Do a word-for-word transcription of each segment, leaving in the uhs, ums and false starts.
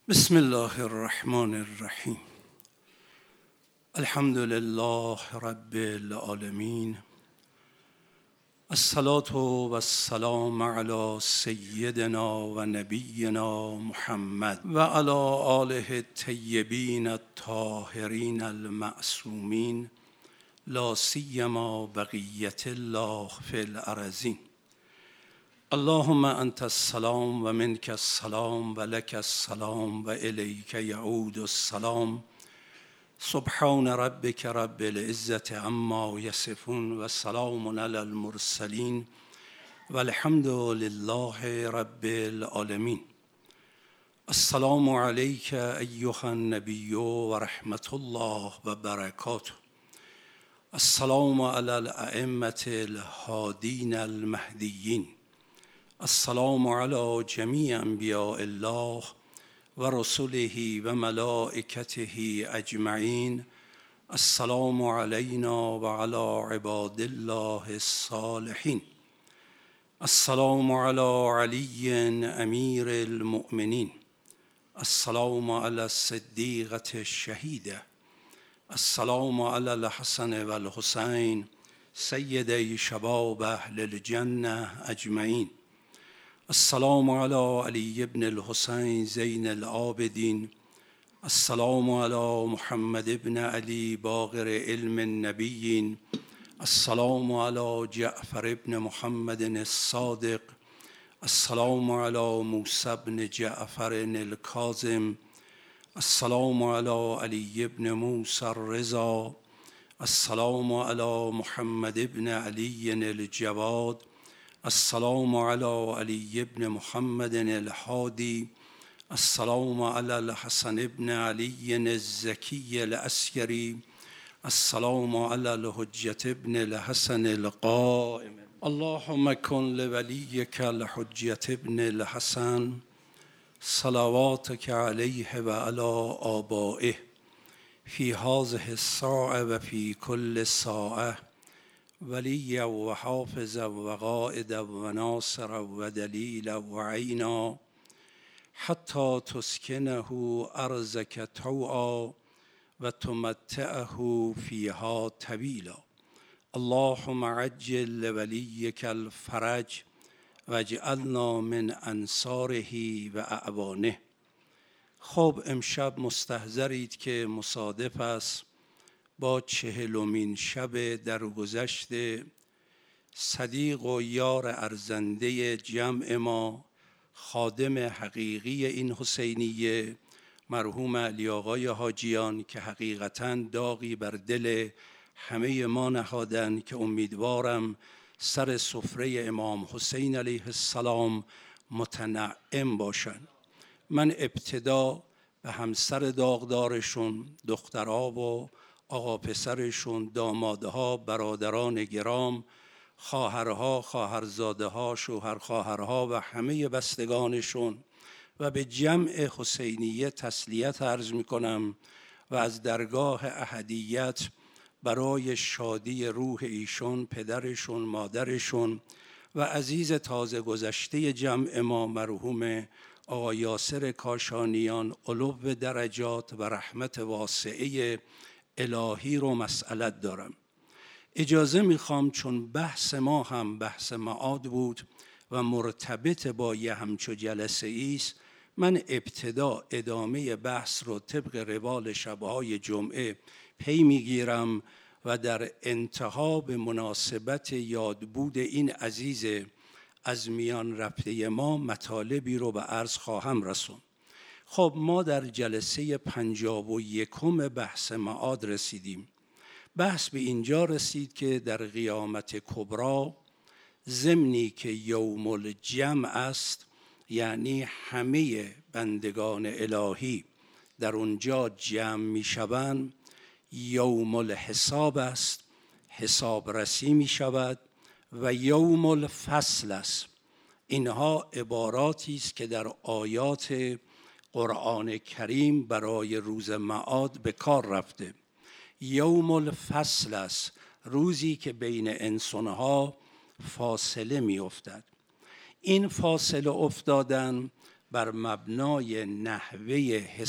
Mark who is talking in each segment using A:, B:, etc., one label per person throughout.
A: بسم الله الرحمن الرحیم. الحمد لله رب العالمین. الصلاة و السلام علی سیدنا و نبینا محمد و علی آله الطیبین الطاهرین المعصومین، لا سیما بقیة الله فی الارضین. اللهم انت السلام و منک السلام و لک السلام و الیک یعود السلام. سبحان ربک رب العزة عما یصفون و سلام علی المرسلین و الحمد لله رب العالمین. السلام علیک ایها النبی و رحمت الله و برکاته. السلام علی الائمة الهادین المهدیین. السلام علی جمیع انبیاء الله و رسله و ملائکته اجمعین. السلام علینا و علی عباد الله الصالحین. السلام علی علی امیر المؤمنین. السلام علی الصدیقة الشهیدة. السلام علی الحسن و الحسین سیدی شباب اهل الجنة اجمعین. السلام علی علی بن الحسین زین العابدین. السلام علی محمد بن علی باقر علم النبیین. السلام علی جعفر بن محمد الصادق. السلام علی موسی بن جعفر الکاظم. السلام علی علی بن موسی الرضا. السلام علی محمد بن علی الجواد. السلام علی علی بن محمد الهادی. السلام علی الحسن بن علی الزکی العسکری. السلام علی الحجة بن الحسن القائم. اللهم کن لولیک الحجة بن الحسن صلواتک علیه و علی آبائه فی هذه الساعة و فی کل ساعة ولی و حافظ و قائد و ناصر و دلیل و عینا حتی تسکنه ارضک طوعا و تمتعه فیها طویلا. اللهم عجل لولیک الفرج و اجعلنا من انصاره و اعوانه. خب امشب مستحضرید که مصادف است با چهلمین شب درگذشت صدیق و یار ارزنده جمع ما، خادم حقیقی این حسینیه، مرحوم علی آقای حاجیان، که حقیقتاً داغی بر دل همه ما نهادن که امیدوارم سر سفره امام حسین علیه السلام متنعم باشن. من ابتدا به همسر داغدارشون، دخترها و آقا پسرشون، دامادها، برادران گرام، خواهرها، خواهرزادهها، شوهر خواهرها و همه بستگانشون و به جمع حسینیه تسلیت عرض می کنم و از درگاه احدیت برای شادی روح ایشون، پدرشون، مادرشون و عزیز تازه گذشته جمع ما مرحوم آقا یاسر کاشانیان علو درجات و رحمت واسعه الهی رو مسئلت دارم. اجازه میخوام چون بحث ما هم بحث معاد بود و مرتبط با یه همچو جلسه ایست، من ابتدا ادامه بحث رو طبق روال شبهای جمعه پی میگیرم و در انتها به مناسبت یادبود این عزیز از میان رفته ما مطالبی رو به عرض خواهم رسوند. خب ما در جلسه پنجاب و یکم بحث معاد رسیدیم. بحث به اینجا رسید که در قیامت کبرا، ضمنی که یوم الجمع است، یعنی همه بندگان الهی در اونجا جمع می شوند، یوم الحساب است، حساب رسی می شود و یوم الفصل است. اینها عباراتی است که در آیات قرآن کریم برای روز معاد به کار رفته. یوم الفصل است، روزی که بین انسانها فاصله می افتد. این فاصله افتادن بر مبنای نحوه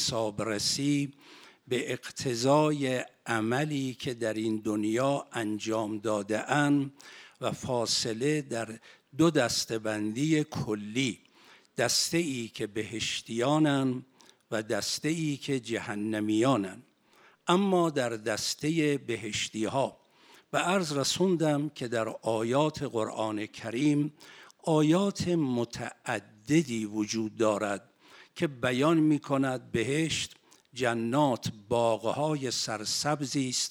A: حسابرسی به اقتضای عملی که در این دنیا انجام داده اند و فاصله در دو دسته‌بندی کلی، دسته ای که بهشتیانند و دسته ای که جهنمیانند. اما در دسته بهشتی ها به عرض رسوندم که در آیات قرآن کریم آیات متعددی وجود دارد که بیان می کند بهشت جنات باغهای سرسبزی است،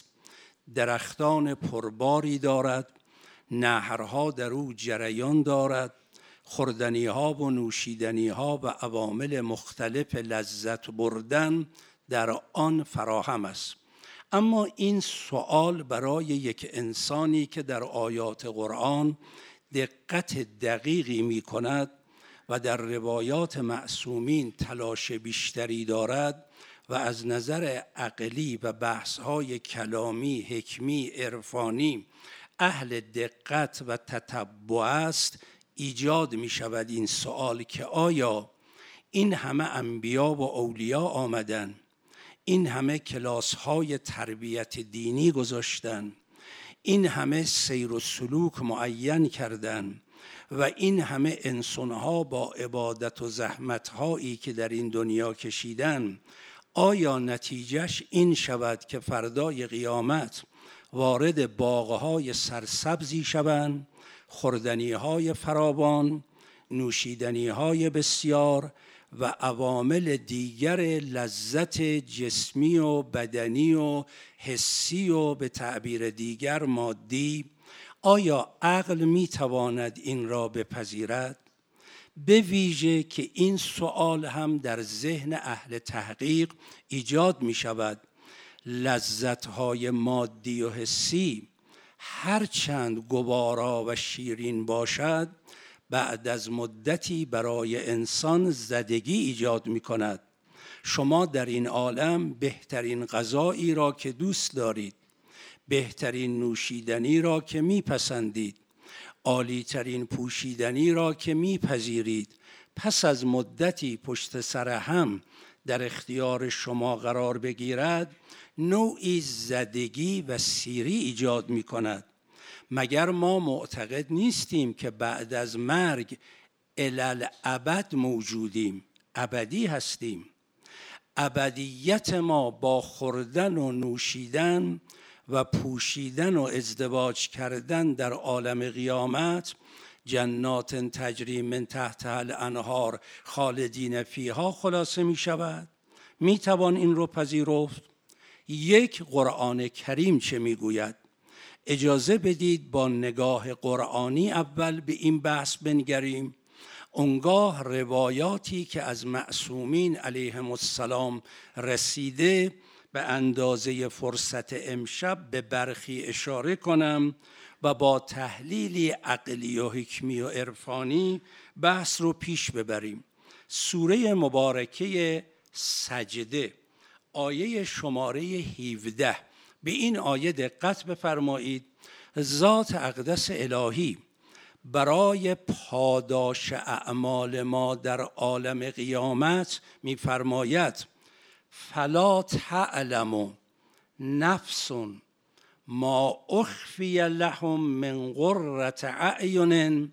A: درختان پرباری دارد، نهرها در او جریان دارد، خوردنی ها و نوشیدنی ها و عوامل مختلف لذت بردن در آن فراهم است. اما این سوال برای یک انسانی که در آیات قرآن دقت دقیقی می کند و در روایات معصومین تلاش بیشتری دارد و از نظر عقلی و بحث‌های کلامی، حکمی، عرفانی اهل دقت و تتبع است، ایجاد می شود این سوال که آیا این همه انبیا و اولیا آمدن، این همه کلاس‌های تربیت دینی گذاشتن، این همه سیر و سلوک معین کردن و این همه انسان‌ها با عبادت و زحمت‌هایی که در این دنیا کشیدن، آیا نتیجهش این شود که فردای قیامت وارد باغ‌های سرسبزی شوند، خوردنی‌های فراوان، نوشیدنی‌های بسیار و عوامل دیگر لذت جسمی و بدنی و حسی و به تعبیر دیگر مادی، آیا عقل میتواند این را بپذیرد؟ به ویژه که این سوال هم در ذهن اهل تحقیق ایجاد می شود. لذت‌های مادی و حسی هرچند گوارا و شیرین باشد، بعد از مدتی برای انسان زدگی ایجاد می کند. شما در این عالم بهترین غذایی را که دوست دارید، بهترین نوشیدنی را که می پسندید، عالی‌ترین پوشیدنی را که میپذیرید، پس از مدتی پشت سر هم در اختیار شما قرار بگیرد، نوعی زدگی و سیری ایجاد می کند. مگر ما معتقد نیستیم که بعد از مرگ الالابد موجودیم، ابدی هستیم؟ ابدیت ما با خوردن و نوشیدن و پوشیدن و ازدواج کردن در عالم قیامت، جنات تجری من تحتها الانهار خالدین فیها، خلاصه می شود؟ می توان این رو پذیرفت؟ یک، قرآن کریم چه می گوید؟ اجازه بدید با نگاه قرآنی اول به این بحث بنگریم، اونگاه روایاتی که از معصومین علیهم السلام رسیده به اندازه فرصت امشب به برخی اشاره کنم و با تحلیلی عقلی و حکمی و عرفانی بحث رو پیش ببریم. سوره مبارکه سجده آیه شماره هفده، به این آیه دقت بفرمایید. ذات اقدس الهی برای پاداش اعمال ما در عالم قیامت می‌فرماید فلا تعلم نفس ما اخفی لهم من قرة اعین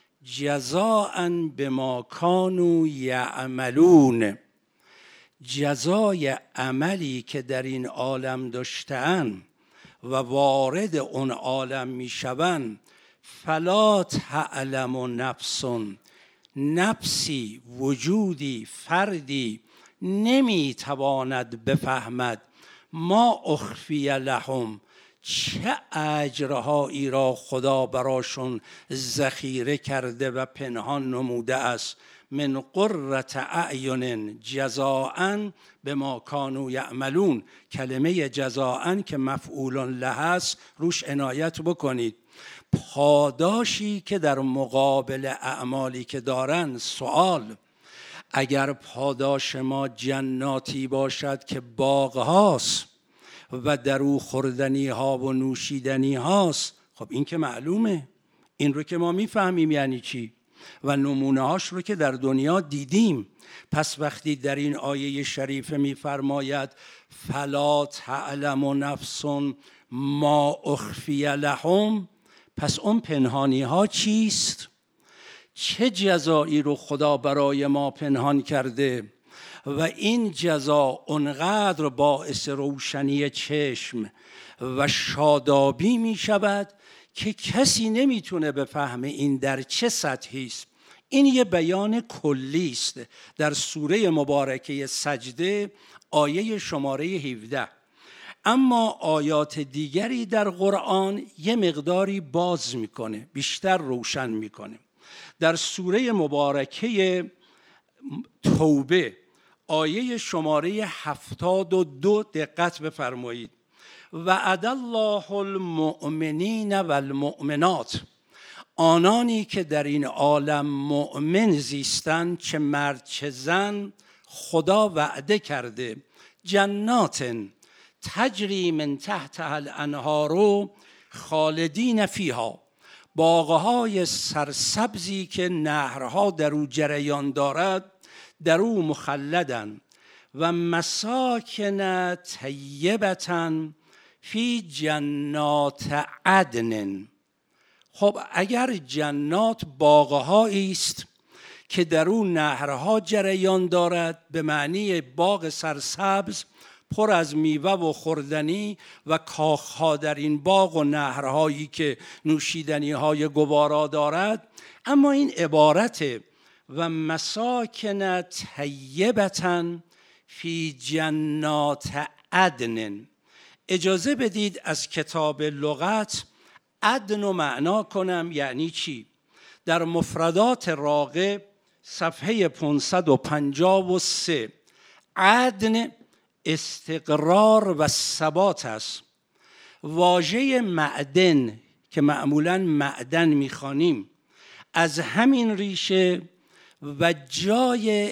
A: جزاء بما کانوا یعملون. جزای عملی که در این عالم داشته‌اند و وارد اون عالم میشوند، فلا تعلم نفس، نفسی، وجودی، فردی نمیتواند بفهمد ما اخفی لهم، چه اجرهایی را خدا براشون ذخیره کرده و پنهان نموده است، من قرة اعین جزاء بما کانوا یعملون. کلمه جزاء که مفعول له است روش عنایت بکنید. پاداشی که در مقابل اعمالی که دارن. سوال: اگر پاداش ما جناتی باشد که باغ هاست و در او خوردنی ها و نوشیدنی هاست، خب این که معلومه، این رو که ما میفهمیم. یعنی چی؟ و نمونه هاش رو که در دنیا دیدیم. پس وقتی در این آیه شریفه می‌فرماید فلا تعلم نفس ما اخفی لهم، پس اون پنهانی ها چیست؟ چه جزایی رو خدا برای ما پنهان کرده و این جزا اونقدر باعث روشنی چشم و شادابی می شود که کسی نمیتونه بفهمه این در چه سطحی است. این یه بیان کلی است در سوره مبارکه سجده آیه شماره هفده. اما آیات دیگری در قرآن یه مقداری باز میکنه، بیشتر روشن میکنه. در سوره مبارکه توبه آیه شماره هفتاد و دو دقت بفرمایید. وعد الله المؤمنین والمؤمنات، آنانی که در این عالم مؤمن زیستند، چه مرد چه زن، خدا وعده کرده جنات تجری من تحتها الانهار خالدین فیها، باغهای سرسبزی که نهرها در او جریان دارد در او مخلدن و مساکن طیبة فی جنات عدن. خب اگر جنات باغهایی است که در اون نهرها جریان دارد، به معنی باغ سرسبز پر از میوه و خوردنی و کاخها در این باغ و نهرهایی که نوشیدنی های گوارا دارد، اما این عبارت و مساکن طیبة فی جنات عدن، اجازه بدید از کتاب لغت عدن و معنا کنم یعنی چی. در مفردات راغب صفحه پانصد و پنجاه و سه عدن استقرار و ثبات است. واژه معدن که معمولاً معدن میخوانیم از همین ریشه و جای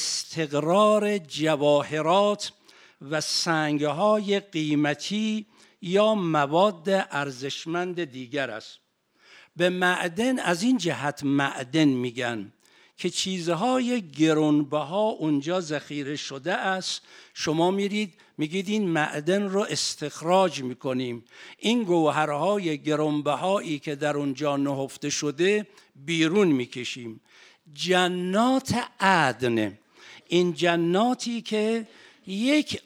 A: استقرار جواهرات و سنگهای قیمتی یا مواد ارزشمند دیگر است. به معدن از این جهت معدن میگن که چیزهای گرانبها اونجا ذخیره شده است. شما میرید میگید این معدن رو استخراج میکنیم، این گوهرهای گرانبهایی که در اونجا نهفته شده بیرون میکشیم. جنات عدن، این جناتی که یک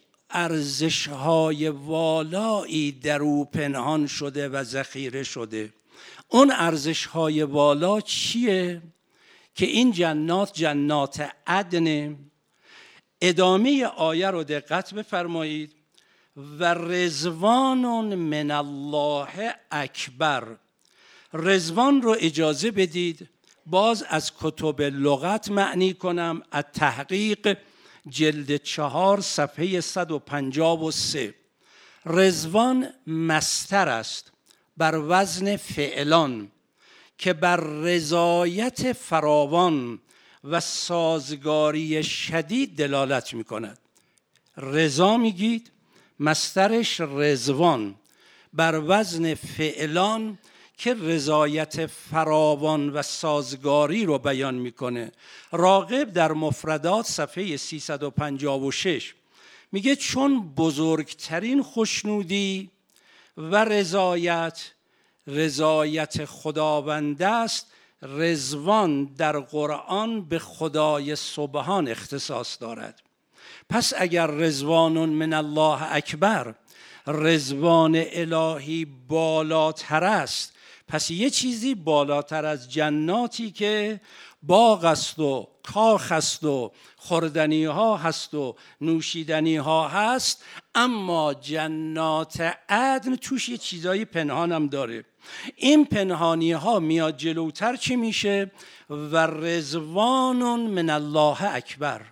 A: ارزش‌های والایی در او پنهان شده و ذخیره شده. اون ارزش‌های والا چیه؟ که این جنات جنات عدن. ادامه آیه رو دقت بفرمایید. و رضوان من الله اکبر. رضوان رو اجازه بدید باز از کتب لغت معنی کنم. التحقیق جلد چهار صفحه صد و پنجاه و سه. رضوان مصدر است بر وزن فعلان که بر رضایت فراوان و سازگاری شدید دلالت می کند. رضا میگید، مصدرش رضوان، بر وزن فعلان که رضایت فراوان و سازگاری رو بیان میکنه. راغب در مفردات صفحه سیصد و پنجاه و شش میگه چون بزرگترین خوشنودی و رضایت رضایت خداوند است، رضوان در قرآن به خدای سبحان اختصاص دارد. پس اگر رضوان من الله اکبر، رضوان الهی بالاتر است، پس یه چیزی بالاتر از جناتی که باغ است و کاخ است و خوردنی ها هست و نوشیدنی ها هست، اما جنات عدن توش یه چیزای پنهان هم داره. این پنهانی ها میاد جلوتر چی میشه؟ و رضوان من الله اکبر.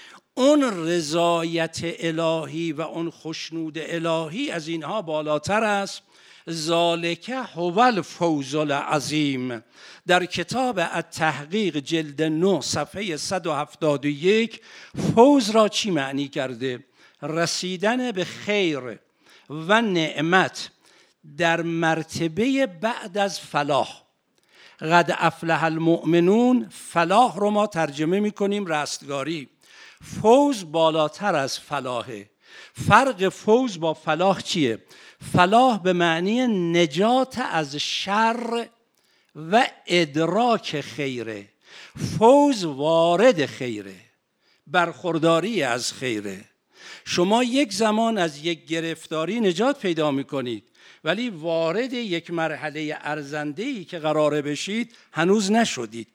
A: اون رضایت الهی و اون خشنود الهی از اینها بالاتر است. ذالک هو الفوز العظیم. در کتاب التحقیق جلد نه صفحه صد و هفتاد و یک فوز را چی معنی کرده؟ رسیدن به خیر و نعمت در مرتبه بعد از فلاح. قد افلح المؤمنون، فلاح رو ما ترجمه میکنیم رستگاری. فوز بالاتر از فلاحه. فرق فوز با فلاح چیه؟ فلاح به معنی نجات از شر و ادراک خیره. فوز وارد خیره، برخورداری از خیره. شما یک زمان از یک گرفتاری نجات پیدا میکنید، ولی وارد یک مرحله ارزنده‌ای که قراره بشید هنوز نشدید.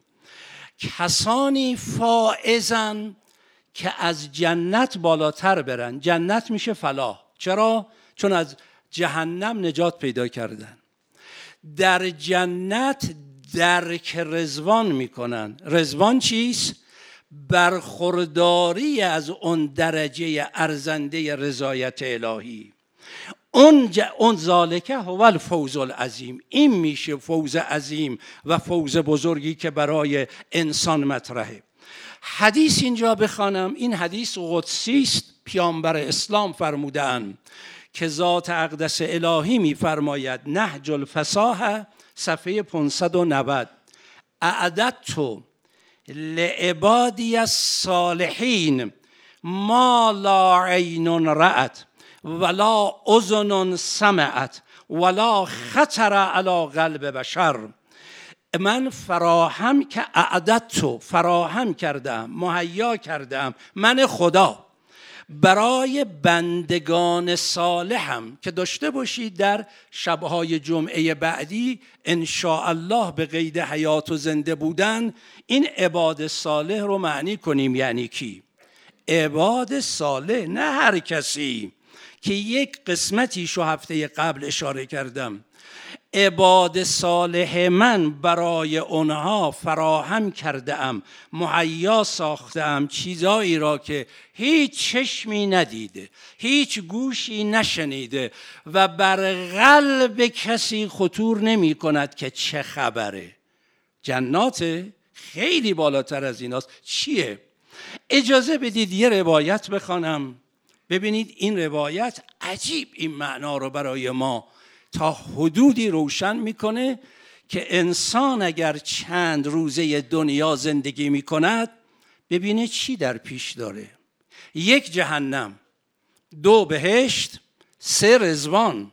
A: کسانی فائزن که از جنت بالاتر برن. جنت میشه فلاح. چرا؟ چون از جهنم نجات پیدا کردن. در جنت درک رضوان میکنن. رضوان چیست؟ برخورداری از اون درجه ارزنده رضایت الهی. اون, ج... اون ذالکه هو الفوز العظیم. این میشه فوز عظیم و فوز بزرگی که برای انسان مطرحه. حدیث اینجا بخوانم. این حدیث قدسی است. پیامبر اسلام فرمودند که ذات اقدس الهی میفرماید، نهج الفصاحه صفحه پانصد و نود، اعددت لعبادی الصالحین ما لا عین رأت ولا اذن سمعت ولا خطر علی قلب بشر. من فراهم که اعددت، فراهم کردم، مهیا کردم، من خدا برای بندگان صالحم که داشته باشید در شبهای جمعه بعدی ان شاء الله به قید حیات و زنده بودن این عباد صالح رو معنی کنیم. یعنی کی؟ عباد صالح نه هر کسی، که یک قسمتیشو هفته قبل اشاره کردم. عباد صالح من برای اونها فراهم کرده ام، مهیا ساخته ام چیزایی را که هیچ چشمی ندیده، هیچ گوشی نشنیده و بر قلب کسی خطور نمی کند که چه خبره. جنات خیلی بالاتر از ایناست. چیه؟ اجازه بدید یه روایت بخوانم ببینید این روایت عجیب این معنا رو برای ما تا حدودی روشن میکنه که انسان اگر چند روزه دنیا زندگی میکند ببینه چی در پیش داره. یک جهنم، دو بهشت، سه رضوان.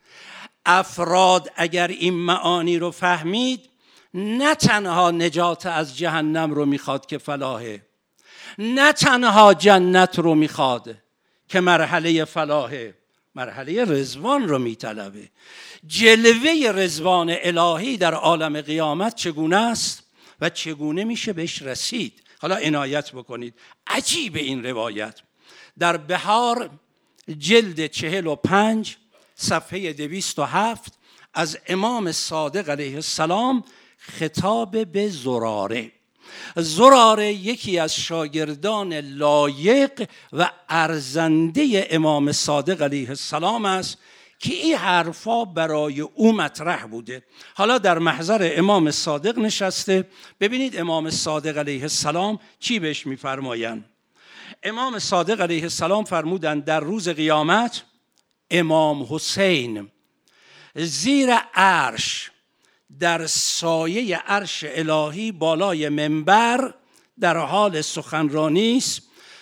A: افراد اگر این معانی رو فهمید نه تنها نجات از جهنم رو میخواد که فلاحه، نه تنها جنت رو میخواد که مرحله فلاحه، مرحله رضوان رو میطلبه. جلوه رضوان الهی در عالم قیامت چگونه است و چگونه میشه بهش رسید؟ حالا عنایت بکنید. عجیب این روایت در بهار جلد چهل و پنج صفحه دویست و هفت از امام صادق علیه السلام خطاب به زراره. زراره یکی از شاگردان لایق و ارزنده امام صادق علیه السلام است که این حرفا برای او مطرح بوده. حالا در محضر امام صادق نشسته. ببینید امام صادق علیه السلام چی بهش میفرمایند. امام صادق علیه السلام فرمودند در روز قیامت امام حسین زیر عرش در سایه عرش الهی بالای منبر در حال سخنرانی است.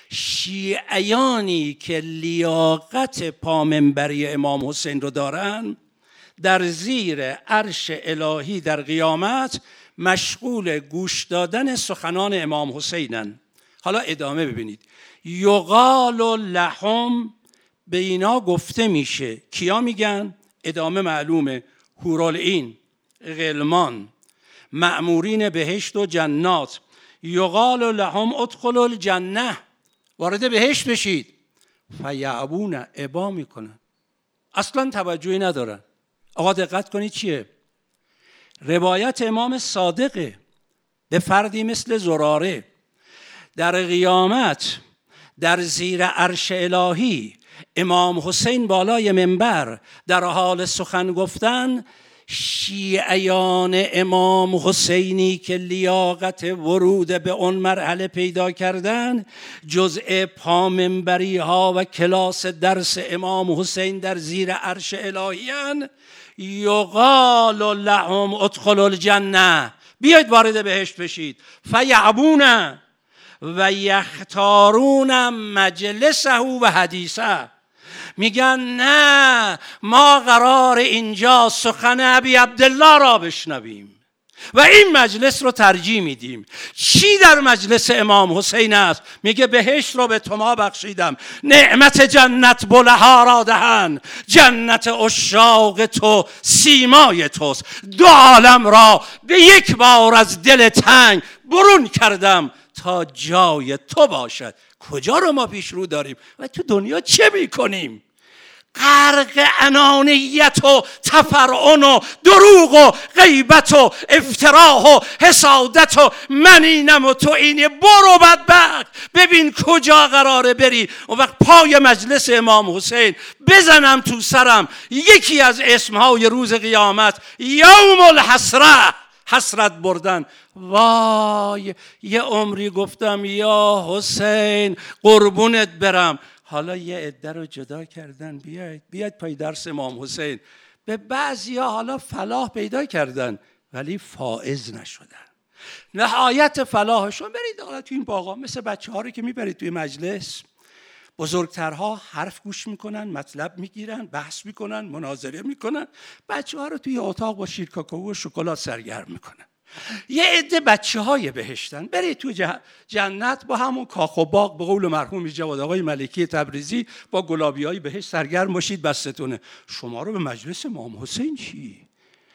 A: شیعیانی که لیاقت پامنبری امام حسین رو دارن در زیر عرش الهی در قیامت مشغول گوش دادن سخنان امام حسینن. حالا ادامه ببینید. یقال لهم، به اینا گفته میشه. کیا میگن؟ ادامه معلومه. حورالعین، غلمان، مأمورین بهشت و جنات. یقال لهم ادخلوا الجنه، وارد بهشت بشید. فیعبون، ابا میکنن، اصلا توجهی ندارن. آقا دقت کنید چیه؟ روایت امام صادقه به فردی مثل زراره. در قیامت در زیر عرش الهی امام حسین بالای منبر در حال سخن گفتن. شیعیان امام حسینی که لیاقت ورود به اون مرحله پیدا کردن جزء پامنبری ها و کلاس درس امام حسین در زیر عرش الهیان. یقال لهم ادخلوا الجنه، بیایید وارد بهشت بشید. فیعبون و یختارون مجلسه و حدیثه. میگن نه، ما قرار اینجا سخن ابی عبدالله را بشنویم و این مجلس رو ترجیح میدیم. چی در مجلس امام حسین است؟ میگه بهشت رو به تو ما بخشیدم، نعمت جنت بلها را دهن، جنت عشاق تو سیمای توست، دو عالم را به یک بار از دل تنگ برون کردم تا جای تو باشد. کجا رو ما پیش رو داریم و تو دنیا چه میکنیم؟ غرق انانیت و تفرعن و دروغ و غیبت و افتراه و حسادت و من اینم و تو اینی. برو بدبخت، ببین کجا قراره بری. اون وقت پای مجلس امام حسین بزنم تو سرم یکی از اسمهای روز قیامت، یوم الحسره، حسرت بردن. وای یه عمری گفتم یا حسین قربونت برم، حالا یه عده رو جدا کردن، بیاید بیاید پای درس امام حسین. به بعضیا حالا فلاح پیدا کردن ولی فائز نشدن. نهایت فلاحشون برید حالا توی این باغا، مثل بچه ها رو که میبرید توی مجلس، بزرگترها حرف گوش میکنن، مطلب میگیرن، بحث میکنن، مناظره میکنن، بچه ها رو توی اتاق با شیر کاکائو و شکلات سرگرم میکنن. یه عده بچه های بهشتن، برید تو جنت با همون کاخ و باغ، به قول مرحوم جواد آقای ملکی تبریزی، با گلابی های بهشت سرگرم باشید، بستتونه. شما رو به مجلس امام حسین چی؟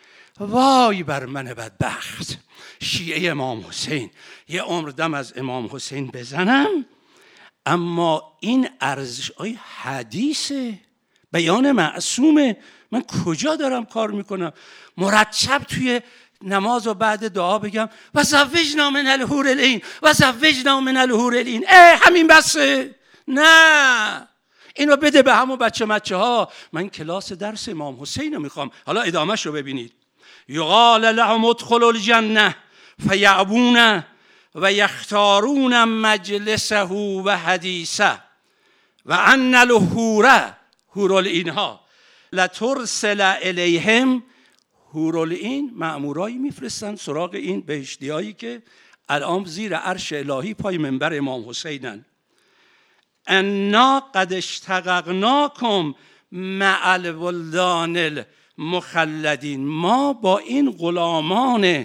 A: وای بر من بدبخت، شیعه امام حسین، یه عمر دم از امام حسین بزنم، اما این ارزش های حدیثه، بیان معصومه. من کجا دارم کار میکنم؟ مرتب توی نماز و بعد دعا بگم و زوجنا من الحور العین و زوجنا من الحور العین. اه همین بسه؟ نه، اینو بده به همون بچه مچه ها. من کلاس درس امام حسین رو میخوام. حالا ادامهش رو ببینید. یقال لهم ادخلوا الجنه فیعبون و یختارون مجلسه و حدیثه و ان الحور، حور العین ها، لترسل الیهم. حورالعین مأمورایی میفرستن سراغ این بهشتیایی که الان زیر عرش الهی پای منبر امام حسینن. انا قد اشتققناکم مع الولدان المخلدین. ما با این غلامان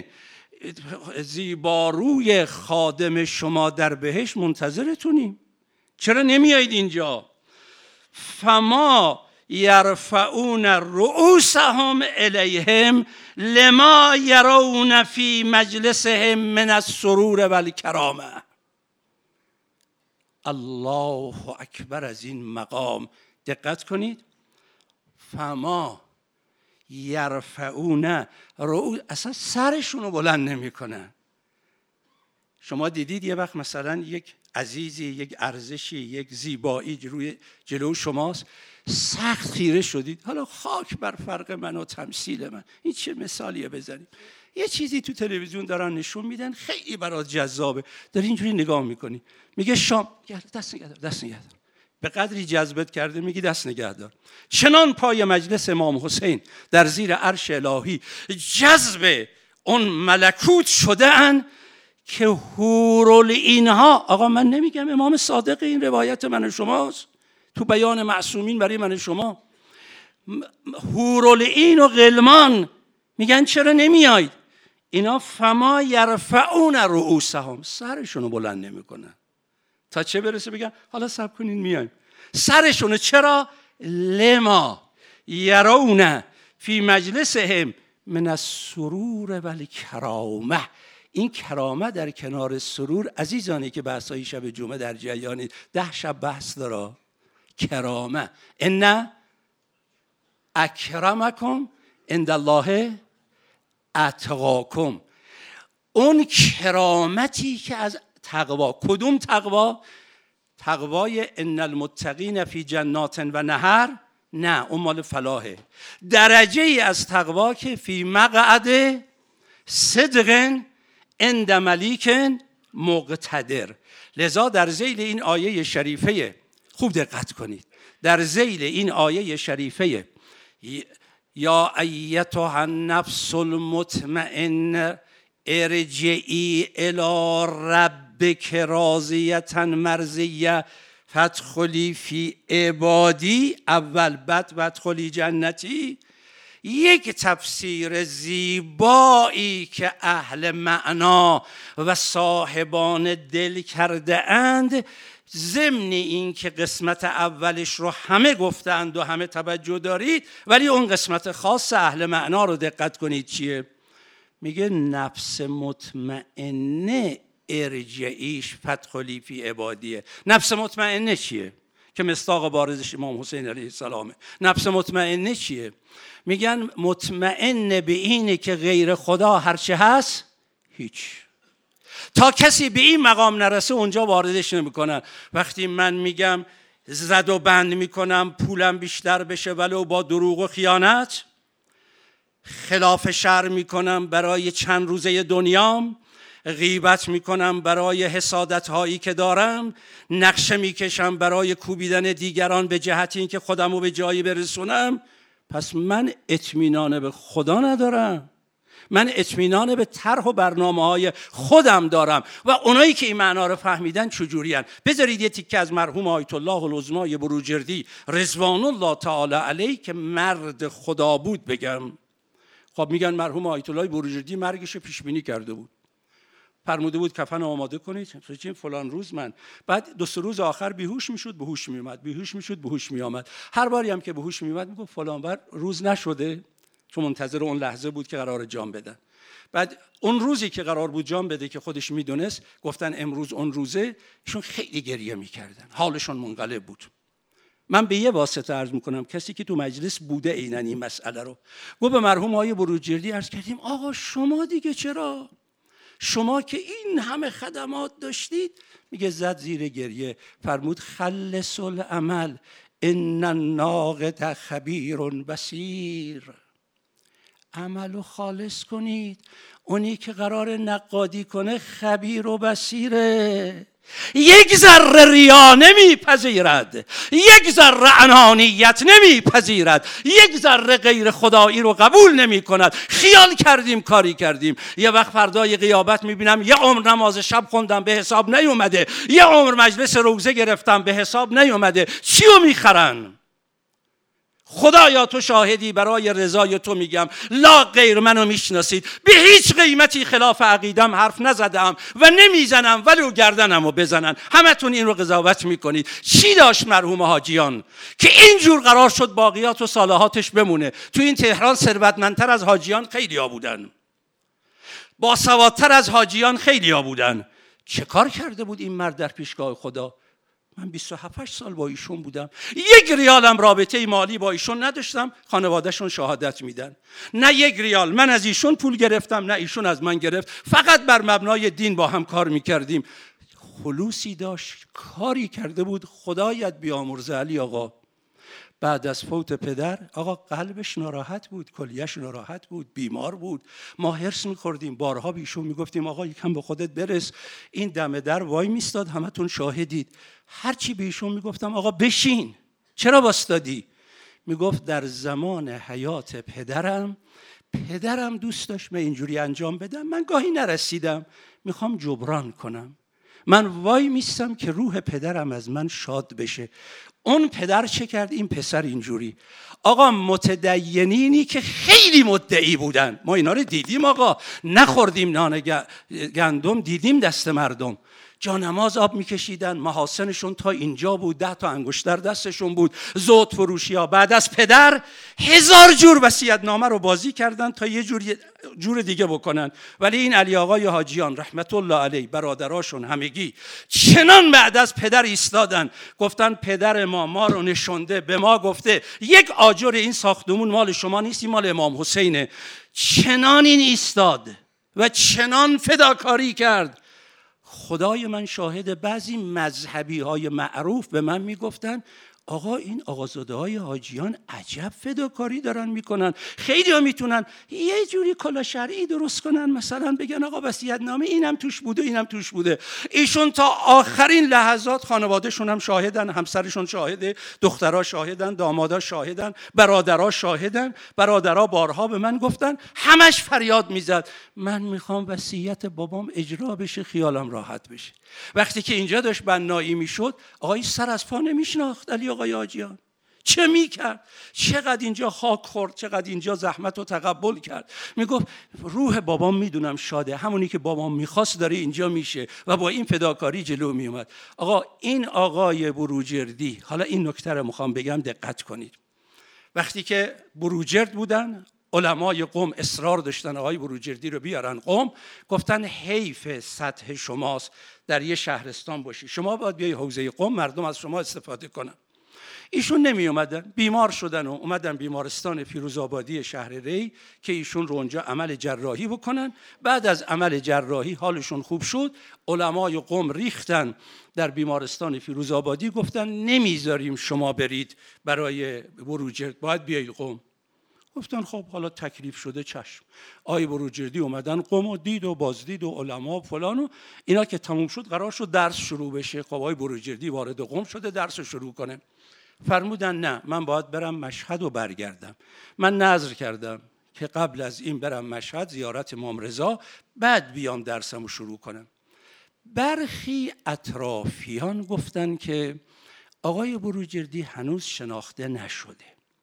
A: زیباروی خادم شما در بهشت منتظرتونیم، چرا نمیایید اینجا؟ فما یرفعون رؤوسهم الیهم لما یرون فی مجلسهم من السرور و الکرامه. الله اکبر. از این مقام دقت کنید. فما یرفعون رؤوس، اصلا سرشون رو بلند نمی کنن. شما دیدید یه وقت مثلا یک عزیزی، یک ارزشی، یک زیبایی روی جلو شماست، سخت خیره شدید. حالا خاک بر فرق من و تمثیل من، این چه مثالیه بزنید. یه چیزی تو تلویزیون دارن نشون میدن، خیلی برات جذابه، داری اینجوری نگاه میکنی، میگه شام، دست نگه دار، دست نگه دار. به قدری جذبت کرده میگی دست نگه دار. چنان پای مجلس امام حسین در زیر عرش الهی جذب اون ملکوت شده ان که حورالعین ها، آقا من نمیگم امام صادق، این روایت من و شماست تو بیان معصومین برای من و شما، حورالعین و غلمان میگن چرا نمیاید؟ اینا فما یرفعون رؤوسهم، سرشونو بلند نمیکنن تا چه برسه بگن حالا صبر کنین میایم. سرشونو چرا؟ لما یرون فی مجلسهم من السرور و الکرامه. این کرامه در کنار سرور، عزیزانی که بحثای شب جمعه در جریان ده شب بحث داره، کرامه ان اکرمکم عند الله اتقاکم. اون کرامتی که از تقوا، کدوم تقوا؟ تقوای ان المتقین فی جنات و نهر؟ نه، اون مال فلاحه. درجه ای از تقوا که فی مقعد صدق عند ملیک مقتدر. لذا در ذیل این آیه شریفه، خوب دقت کنید، در ذیل این آیه شریفه یا ایتها النفس المطمئنه ارجعی الی ربک راضیة مرضیة فادخلی فی عبادی، اول بعد فادخلی جنتی. یک تفسیر زیبایی که اهل معنا و صاحبان دل کرده اند، ضمن این که قسمت اولش رو همه گفتند و همه توجه دارید، ولی اون قسمت خاص اهل معنا رو دقت کنید چیه؟ میگه نفس مطمئنه ارجعیش فادخلی فی عبادیه. نفس مطمئنه چیه؟ که مصداق بارزش امام حسین علیه السلامه. نفس مطمئنه چیه؟ میگن مطمئن به اینه که غیر خدا هرچه هست هیچ. تا کسی به این مقام نرسه اونجا واردش نمیکنن. وقتی من میگم زد و بند میکنم پولم بیشتر بشه ولو با دروغ و خیانت، خلاف شرع میکنم برای چند روزه دنیام، غیبت میکنم برای حسادت هایی که دارم، نقشه میکشم برای کوبیدن دیگران به جهت این که خودم رو به جایی برسونم، پس من اطمینان به خدا ندارم، من اطمینان به طرح و برنامه های خودم دارم. و اونایی که این معنا رو فهمیدن چجوری هن؟ بذارید یه تیکه از مرحوم آیت الله العظمای بروجردی رضوان الله تعالی علیه که مرد خدا بود بگم. خب میگن مرحوم آیت الله بروجردی مرگش پیش بینی کرده بود، فرموده بود کفن آماده کنید فلان روز من. بعد دو سه روز آخر بیهوش میشد، به هوش میومد، بیهوش میشد، به هوش میآمد. هر باری هم که به هوش میومد میگفت فلان بار روز نشده، چون منتظر اون لحظه بود که قرار جام بدن. بعد اون روزی که قرار بود جام بده که خودش میدونست، گفتن امروز اون روزه، ایشون خیلی گریه میکردن، حالشون منقلب بود. من به یه واسطه عرض میکنم، کسی که تو مجلس بوده عیناً این مسئله رو گفت به مرحوم آقای بروجردی عرض کردیم آقا شما دیگه چرا؟ شما که این همه خدمات داشتید. میگه زد زیر گریه، فرمود خلص العمل ان الناقد خبیر بصیر. عملو خالص کنید، اونی که قرار نقادی کنه خبیر و بصیره. یک ذره ریا نمیپذیرد، یک ذره انانیت نمیپذیرد، یک ذره غیر خدایی رو قبول نمی کند. خیال کردیم کاری کردیم، یه وقت فردای قیامت میبینم یه عمر نماز شب خوندم به حساب نیومده، یه عمر مجلس روزه گرفتم به حساب نیومده. چیو میخرن؟ خدایا تو شاهدی، برای رضای تو میگم، لا غیر منو میشناسید، به هیچ قیمتی خلاف عقیدم حرف نزدم و نمیزنم ولو گردنمو بزنن. همتون این رو قضاوت میکنید. چی داشت مرحوم حاجیان که اینجور قرار شد باقیات و صالحاتش بمونه؟ تو این تهران ثروتمندتر از حاجیان خیلی ها بودن، باسوادتر از حاجیان خیلی ها بودن. چه کار کرده بود این مرد در پیشگاه خدا؟ من بیست و هفت سال با ایشون بودم، یک ریالم رابطه مالی با ایشون نداشتم، خانوادهشون شهادت میدن. نه یک ریال من از ایشون پول گرفتم، نه ایشون از من گرفت، فقط بر مبنای دین با هم کار میکردیم. خلوصی داشت، کاری کرده بود. خدایت بیامرزه علی آقا بعد از فوت پدر، آقا قلبش ناراحت بود، کلیهش ناراحت بود، بیمار بود. ما هرس میخوردیم، بارها بیشون میگفتیم آقا یکم به خودت برس. این دم در وای میستاد، همتون شاهدید. هرچی بیشون میگفتم آقا بشین، چرا واستادی؟ میگفت در زمان حیات پدرم، پدرم دوست داشت من اینجوری انجام بدم، من گاهی نرسیدم، میخوام جبران کنم. من وای میستم که روح پدرم از من شاد بشه. اون پدر چه کرد؟ این پسر اینجوری. آقا متدینینی که خیلی مدعی بودن، ما اینا رو دیدیم آقا، نخوردیم نان گندم، دیدیم دست مردم، جا نماز آب میکشیدن، محاسنشون تا اینجا بود، ده تا انگشتر دستشون بود، زهد فروشی ها. بعد از پدر هزار جور وصیت نامه رو بازی کردن تا یه جور, جور دیگه بکنن. ولی این علی آقای حاجیان رحمت الله علیه، برادراشون همگی چنان بعد از پدر ایستادن، گفتن پدر ما ما رو نشونده، به ما گفته یک آجر این ساختمون مال شما نیست، مال امام حسینه. چنان این ایستاد و چنان فداکاری کرد. خدای من شاهد، بعضی مذهبی های معروف به من میگفتن آقا این آقازاده های حاجیان عجب فداکاری دارن میکنن، خیلی ها میتونن یه جوری کلا شرعی درست کنن، مثلا بگن آقا وصیت‌نامه اینم توش بوده اینم توش بوده. ایشون تا آخرین لحظات خانوادهشون هم شاهدن، همسرشون شاهده، دخترها شاهدن، دامادا شاهدن، برادرها شاهدن. برادرها بارها به من گفتن، همش فریاد میزد من میخوام وصیت بابام اجرا بشه خیالم راحت بشه. وقتی که اینجا داشت بنایی میشد، آقای سر از پا نمیشناخت علی آقای حاجیان چه میکرد، چقدر اینجا خاک خورد، چقدر اینجا زحمت رو تقبل کرد. میگفت روح بابام میدونم شاده، همونی که بابام میخواست داره اینجا میشه و با این فداکاری جلو میومد. آقا این آقای بروجردی، حالا این نکته رو میخوام بگم دقت کنید. وقتی که بروجرد بودن، علمای قم اصرار داشتن آقای بروجردی رو بیارن قم، گفتن حیف سطح شماست در یه شهرستان باشی، شما باید بیای حوزه قم، مردم از شما استفاده کنن. ایشون نمی اومدن، بیمار شدن و اومدن بیمارستان فیروزآبادی شهر ری که ایشون رو اونجا عمل جراحی بکنن. بعد از عمل جراحی حالشون خوب شد، علمای قم ریختن در بیمارستان فیروزآبادی، گفتن نمیذاریم شما برید برای بروجرد، باید بیایید قم. گفتن خب حالا تکلیف شده چشم. آقای بروجردی اومدن قم و دید و بازدید و علما و فلان و اینا که تموم شد قرار شد درس شروع بشه. خب آقای بروجردی وارد قم شده درس شروع کنه. فرمودن نه من باید برم مشهد و برگردم. من نذر کردم که قبل از این برم مشهد زیارت امام رضا، بعد بیام درسمو شروع کنم. برخی اطرافیان گفتن که آقای بروجردی هنوز شناخته نشده،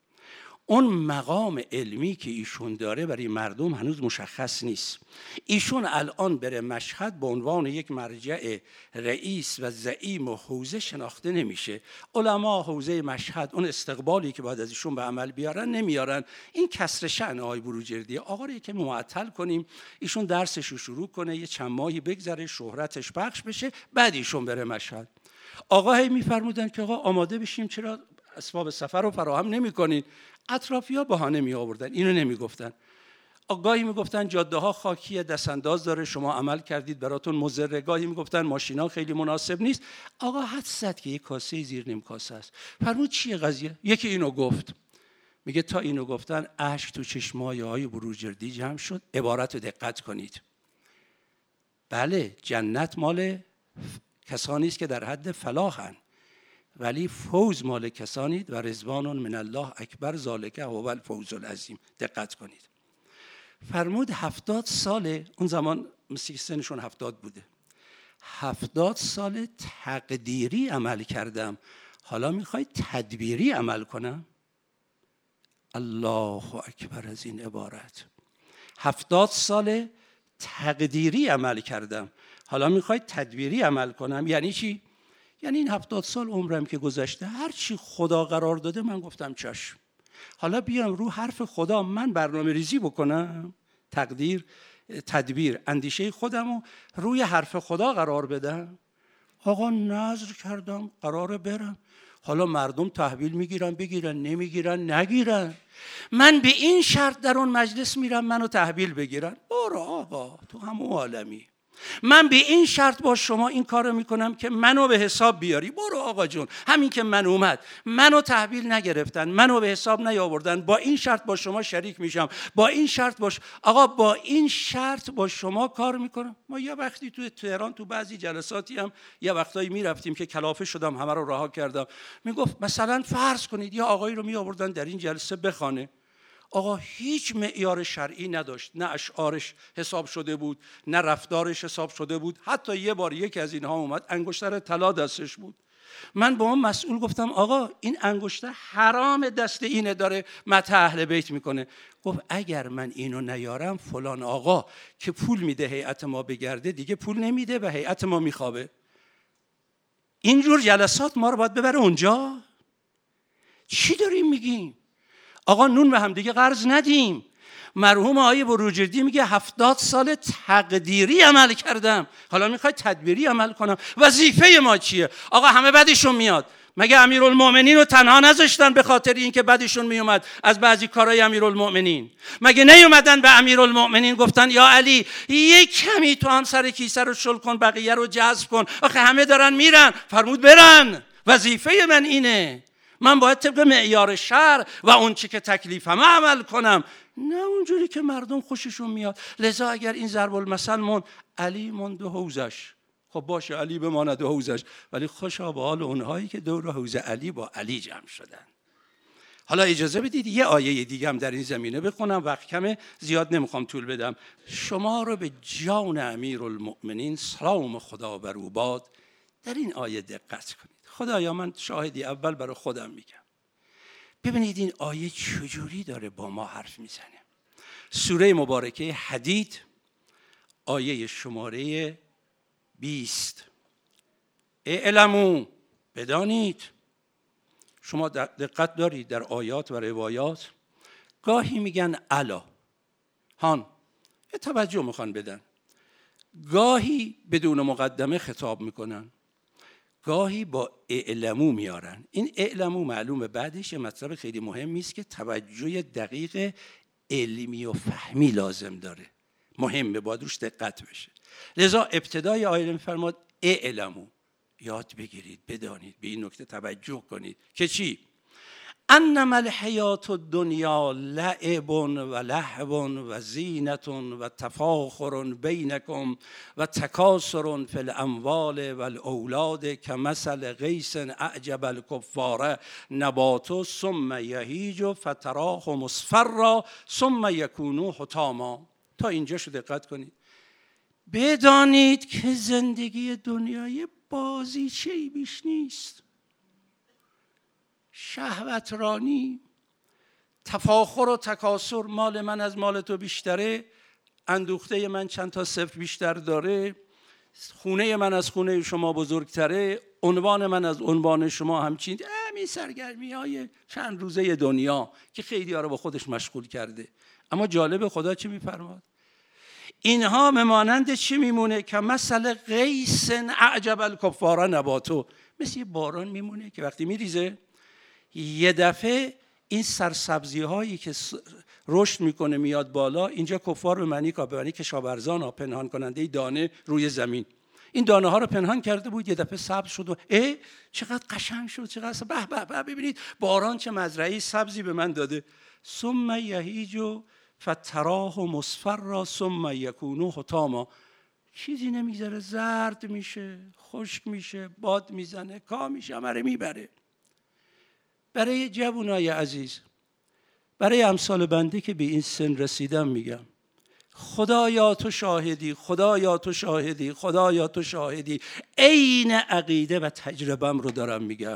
A: اون مقام علمی که ایشون داره برای مردم هنوز مشخص نیست. ایشون الان بره مشهد به عنوان یک مرجع رئیس و زعیم و حوزه شناخته نمیشه. علما حوزه مشهد اون استقبالی که باید از ایشون به عمل بیارن نمیارن. این کسر شأن آقای بروجردی. آقا رو که معطل کنیم، ایشون درسش رو شروع کنه، یه چند ماهی بگذره، شهرتش پخش بشه، بعد ایشون بره مشهد. آقا هی میفرمودن که آقا آماده بشیم، چرا اسباب سفر رو فراهم نمی‌کنید؟ اطرافی‌ها بهانه می آوردن، اینو نمیگفتن. گاهی میگفتن جاده ها خاکیه، دستانداز داره، شما عمل کردید براتون مضر. گاهی میگفتن ماشینا خیلی مناسب نیست. آقا حد زد که یک کاسه زیر نیم کاسه است. فرمود چیه قضیه؟ یکی اینو گفت. میگه تا اینو گفتن اشک تو چشمای آقای بروجردی جمع شد. عبارت رو دقت کنید. بله جنت مال کسانی است که در حد فلاحن، ولی فوز مال کسانید و رضوان من الله اکبر ذالک هو الفوز العظیم. دقت کنید. فرمود هفتاد ساله، اون زمان مثل سنشون هفتاد بوده، هفتاد سال تقدیری عمل کردم، حالا میخوای تدبیری عمل کنم؟ الله اکبر از این عبارت. هفتاد سال تقدیری عمل کردم، حالا میخوای تدبیری عمل کنم. یعنی چی؟ یعنی این هفتاد سال عمرم که گذشته هر چی خدا قرار داده من گفتم چشم. حالا بیام رو حرف خدا من برنامه ریزی بکنم، تقدیر تدبیر اندیشه خودم رو روی حرف خدا قرار بدم. آقا نذر کردم قراره برم، حالا مردم تحویل میگیرن بگیرن، نمیگیرن نگیرن، من به این شرط در اون مجلس میرم منو تحویل بگیرن. برو آقا تو همون عالمی. من به این شرط با شما این کار رو میکنم که منو به حساب بیاری. برو آقا جون. همین که من اومد منو تحویل نگرفتن، منو به حساب نیاوردن، با این شرط با شما شریک میشم، با این شرط باش آقا با این شرط با شما کار میکنم. ما یه وقتی تو تهران تو بعضی جلساتی هم یه وقتایی میرفتیم که کلافه شدم همه رو رها کردم. میگفت مثلا فرض کنید یا آقایی رو میآوردن در این جلسه بخونه، آقا هیچ معیار شرعی نداشت، نه اشعارش حساب شده بود، نه رفتارش حساب شده بود. حتی یه بار یکی از اینها اومد انگشتر طلا دستش بود. من با اون مسئول گفتم آقا این انگشتر حرام دست اینه داره مدح اهل بیت میکنه. گفت اگر من اینو نیارم فلان آقا که پول میده هیئت ما بگرده دیگه پول نمیده و هیئت ما میخوابه. اینجور جلسات ما رو باید ببره اونجا؟ چی داریم میگیم؟ آقا نون به هم دیگه قرض ندیم. مرحوم آقای بروجردی میگه هفتاد سال تقدیری عمل کردم، حالا میخوای تدبیری عمل کنم. وظیفه ما چیه؟ آقا همه بدشون میاد. مگه امیرالمؤمنین رو تنها نذاشتن به خاطر اینکه بدشون میومد از بعضی کارهای امیرالمؤمنین؟ مگه نیومدن به امیرالمؤمنین گفتن یا علی یک کمی تو هم سر کیسه رو شل کن، بقیه رو جذب کن، آخه همه دارن میرن؟ فرمود برن. وظیفه من اینه. من باید طبق معیار شرع و اون چی که تکلیفم عمل کنم، نه اونجوری که مردم خوششون میاد. لذا اگر این ضرب المثل مون علی موند و حوزش، خب باشه علی بماند و حوزش، ولی خوشا به حال اونهایی که دور حوزه علی با علی جمع شدن. حالا اجازه بدید یه آیه دیگه هم در این زمینه بخونم، وقت کمه زیاد نمیخوام طول بدم. شما رو به جان امیرالمؤمنین سلام خدا بر او باد در این آیه دقت کنید. خدایا من شاهدی اول برای خودم میگم. ببینید این آیه چجوری داره با ما حرف میزنه. سوره مبارکه حدید آیه شماره بیست. اعلموا، بدانید. شما دقت دارید در آیات و روایات گاهی میگن الا، هان، یه توجه میخوان بدن، گاهی بدون مقدمه خطاب میکنن، گاهی با اعلمو میارن. این اعلمو معلومه بعدش یه مطلب خیلی مهمی است که توجه دقیق علمی و فهمی لازم داره، مهمه، باید روش دقت بشه. لذا ابتدای آیه میفرماد اعلمو، یاد بگیرید، بدانید، به این نکته توجه کنید که چی؟ انما الحیات الدنیا لعب و لهو و زینت و تفاخر بینکم و تکاثر فی الاموال و الاولاد کمثل غیث اعجب الکفار نباته ثم یهیج فتراه مصفرا ثم یکون حطاما. تا اینجا شو دقت کنید. بدانید که زندگی دنیای بازیچه‌ای بیش نیست. شهوت رانی، تفاخر و تکاسر، مال من از مال تو بیشتره، اندوخته من چند تا صفر بیشتر داره، خونه من از خونه شما بزرگتره، عنوان من از عنوان شما همچین، همین سرگرمی های چند روزه دنیا که خیلی ها رو با خودش مشغول کرده. اما جالب خدا چی میفرماد؟ اینها ممانند چی میمونه؟ که مثل غیث اعجب الکفار نباتو، مثل یه باران میمونه که وقتی میریزه یه دفعه این سرسبزی هایی که رشد میکنه میاد بالا، اینجا کفار به معنی که به معنی کشاورزان ها، پنهان کننده دانه روی زمین، این دانه ها رو پنهان کرده بود، یه دفعه سبز شد و اه چقدر قشنگ شد، چقدر به به به، ببینید باران چه مزرعه سبزی به من داده. ثم یهیج فتراه مصفرا ثم یکون حطاما، چیزی نمیذاره، زرد میشه، خشک میشه، باد میزنه، کا میشه، همه رو میبره. برای جوانای عزیز، برای امثال بنده که به این سن رسیدم میگم خدایا تو شاهدی، خدایا تو شاهدی، خدایا تو شاهدی، عین عقیده و تجربم رو دارم میگم.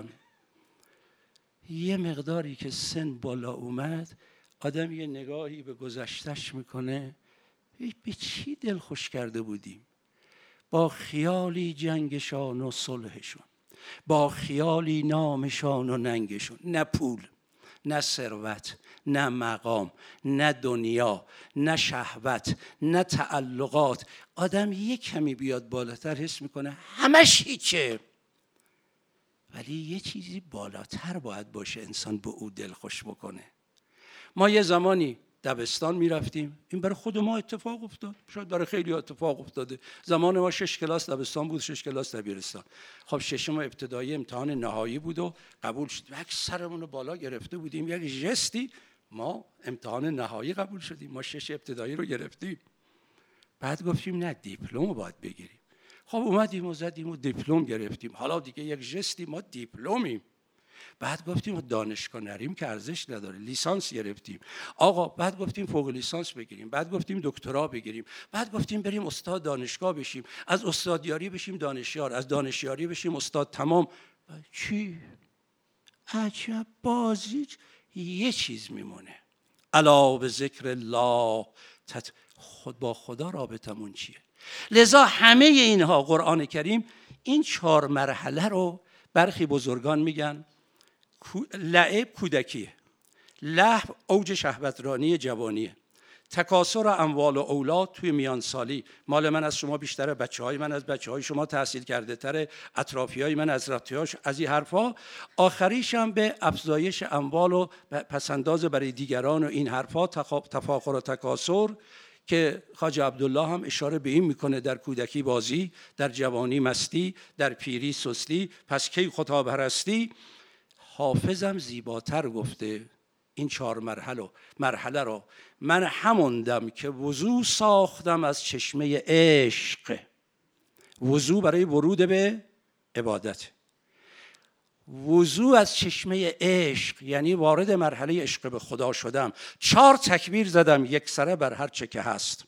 A: یه مقداری که سن بالا اومد آدم یه نگاهی به گذشتش میکنه، به چی دل خوش کرده بودیم؟ با خیالی جنگشان و صلحشون، با خیالی نامشان و ننگشون، نه پول، نه ثروت، نه مقام، نه دنیا، نه شهوت، نه تعلقات. آدم یک کمی بیاد بالاتر حس میکنه همش هیچه، ولی یه چیزی بالاتر باید باشه انسان به او دل خوش بکنه. ما یه زمانی دبستان میرفتیم، این برای خود ما اتفاق افتاد، شاید برای خیلی اتفاق افتاده. زمان ما شش کلاس دبستان بود، شش کلاس دبیرستان. خب ششم ابتدایی امتحان نهایی بود و قبول شد، یک سرمون رو بالا گرفته بودیم، یک ژستی ما امتحان نهایی قبول شدیم. ما شش ابتدایی رو گرفتیم، بعد گفتیم نه دیپلم رو باید بگیریم. خب اومدیم و زدیم و دیپلم گرفتیم، حالا دیگه یک ژستی ما دیپلمیم. بعد گفتیم دانشگاه نریم که ارزش نداره، لیسانس گرفتیم آقا. بعد گفتیم فوق لیسانس بگیریم، بعد گفتیم دکترا بگیریم، بعد گفتیم بریم استاد دانشگاه بشیم، از استادیاری بشیم دانشیار، از دانشیاری بشیم استاد تمام. چی؟ عجب بازی. یه چیز میمونه، الا به ذکر الله تت... خود با خدا رابطمون چیه؟ لذا همه اینها قرآن کریم این چهار مرحله رو برخی بزرگان میگن لعب کودکیه، لهو اوج شهوترانی جوانیه، تکاسر اموال و اولاد توی میان سالی، مال من از شما بیشتره، بچه های من از بچه های شما تحصیل کرده تره، اطرافی های من از رفتیاش، از این حرفا. آخریش هم به افزایش اموال و پسنداز برای دیگران و این حرفا، تفاخر و تکاسر که خواجه عبدالله هم اشاره به این میکنه، در کودکی بازی، در جوانی مستی، در پیری سستی، پس کی خدا پرستی. حافظم زیباتر گفته این چهار مرحله مرحله رو. من هموندم که وضو ساختم از چشمه عشق. وضو برای ورود به عبادت. وضو از چشمه عشق یعنی وارد مرحله عشق به خدا شدم. چهار تکبیر زدم یک سره بر هر چه که هست.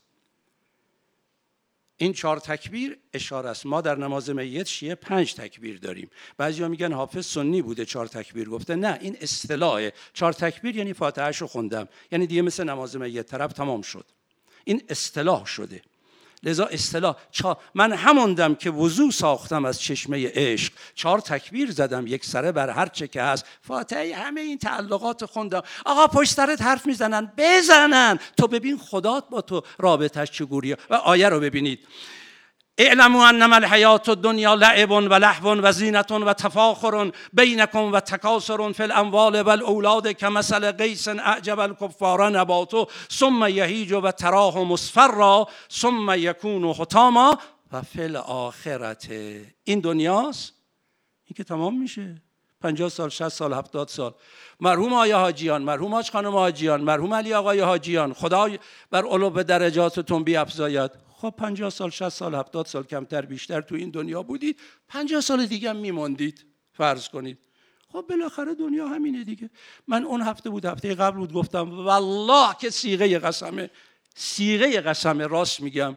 A: این چهار تکبیر اشاره است. ما در نماز میت شیعه پنج تکبیر داریم. بعضیا میگن حافظ سنی بوده چهار تکبیر گفته. نه، این اصطلاحه. چهار تکبیر یعنی فاتحه‌شو خوندم، یعنی دیگه مثل نماز میت طرف تمام شد. این اصطلاح شده. لذا اصطلاح چهار. من هموندم که وضو ساختم از چشمه عشق، چهار تکبیر زدم یک سره بر هر چه که هست. فاتحه همه این تعلقات خوندم. آقا پشت سرت حرف میزنن، بزنن، تو ببین خدات با تو رابطش چگوریه. و آیه رو ببینید: اعلموا انما الحیات الدنیا لعب و لهو و زینة و تفاخر بینکم و تکاثر فی الاموال و الاولاد کمثل غیث اعجب الکفار نباته ثم یهیج و تراه مصفرا ثم یکون حطاما و فی الاخرة. این دنیاست، این که تمام میشه. پنجاه سال، شصت سال، هفتاد سال. مرحوم آقای حاجیان، مرحوم حاج خانم حاجیان، مرحوم علی آقای حاجیان، خدا بر علو درجاتتون بیفزاید. خب پنجاه سال، شصت سال، هفتاد سال کمتر بیشتر تو این دنیا بودید، پنجاه سال دیگه هم میموندید فرض کنید. خب بالاخره دنیا همینه دیگه. من اون هفته بود، هفته قبل بود، گفتم والله که صیغه قسمه، صیغه قسمه راست میگم،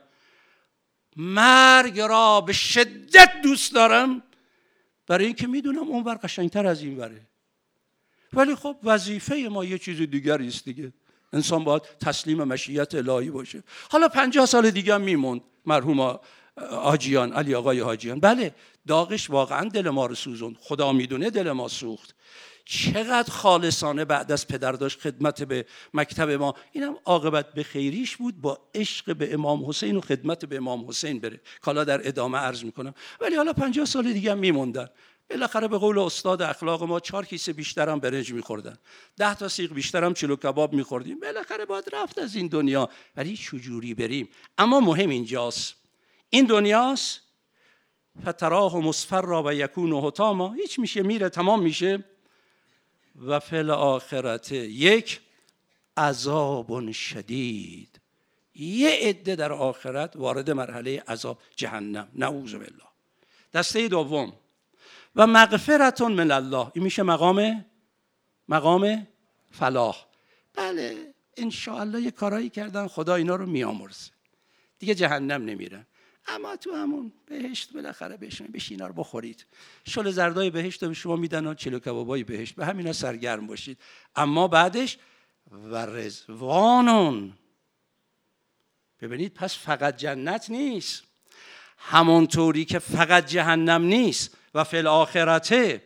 A: مرگ را به شدت دوست دارم، برای اینکه میدونم اون ور قشنگتر از این وره. ولی خب وظیفه ما یه چیز دیگری است دیگه. انسان باید تسلیم مشیت الهی باشه. حالا پنجاه سال دیگه هم میموند مرحوم حاجیان، علی آقای حاجیان. بله، داغش واقعا دل ما رو سوزوند. خدا میدونه دل ما سوخت. چقدر خالصانه بعد از پدر داشت خدمت به مکتب ما. اینم عاقبت به خیریش بود، با عشق به امام حسین و خدمت به امام حسین بره. کالا در ادامه عرض میکنم. ولی حالا پنجاه سال دیگه هم میموندن. بالاخره به قول استاد اخلاق ما چهار کیسه بیشتر هم برنج میخوردن، ده تا سیخ بیشتر هم چلو کباب میخوردیم. بالاخره باید رفت از این دنیا. ولی چجوری بریم؟ اما مهم اینجاست، این دنیاست فتراه مصفرا و یکون حطاما، هیچ میشه، میره، تمام میشه. و فی الاخرة یک عذاب شدید، یه عده در آخرت وارد مرحله عذاب جهنم، نعوذ بالله. دسته دوم و مغفرت من الله، این میشه مقام مقام فلاح. بله انشاءالله یه کارایی کردن خدا اینا رو میامرزه، دیگه جهنم نمیرن. اما تو همون بهشت بالاخره بشین بشین رو بخورید. شل زردای بهشت رو به شما میدن و چلو کبابای بهشت، به همینا سرگرم باشید. اما بعدش و رضوانون. ببینید پس فقط جنت نیست، همونطوری که فقط جهنم نیست. و فی الاخرته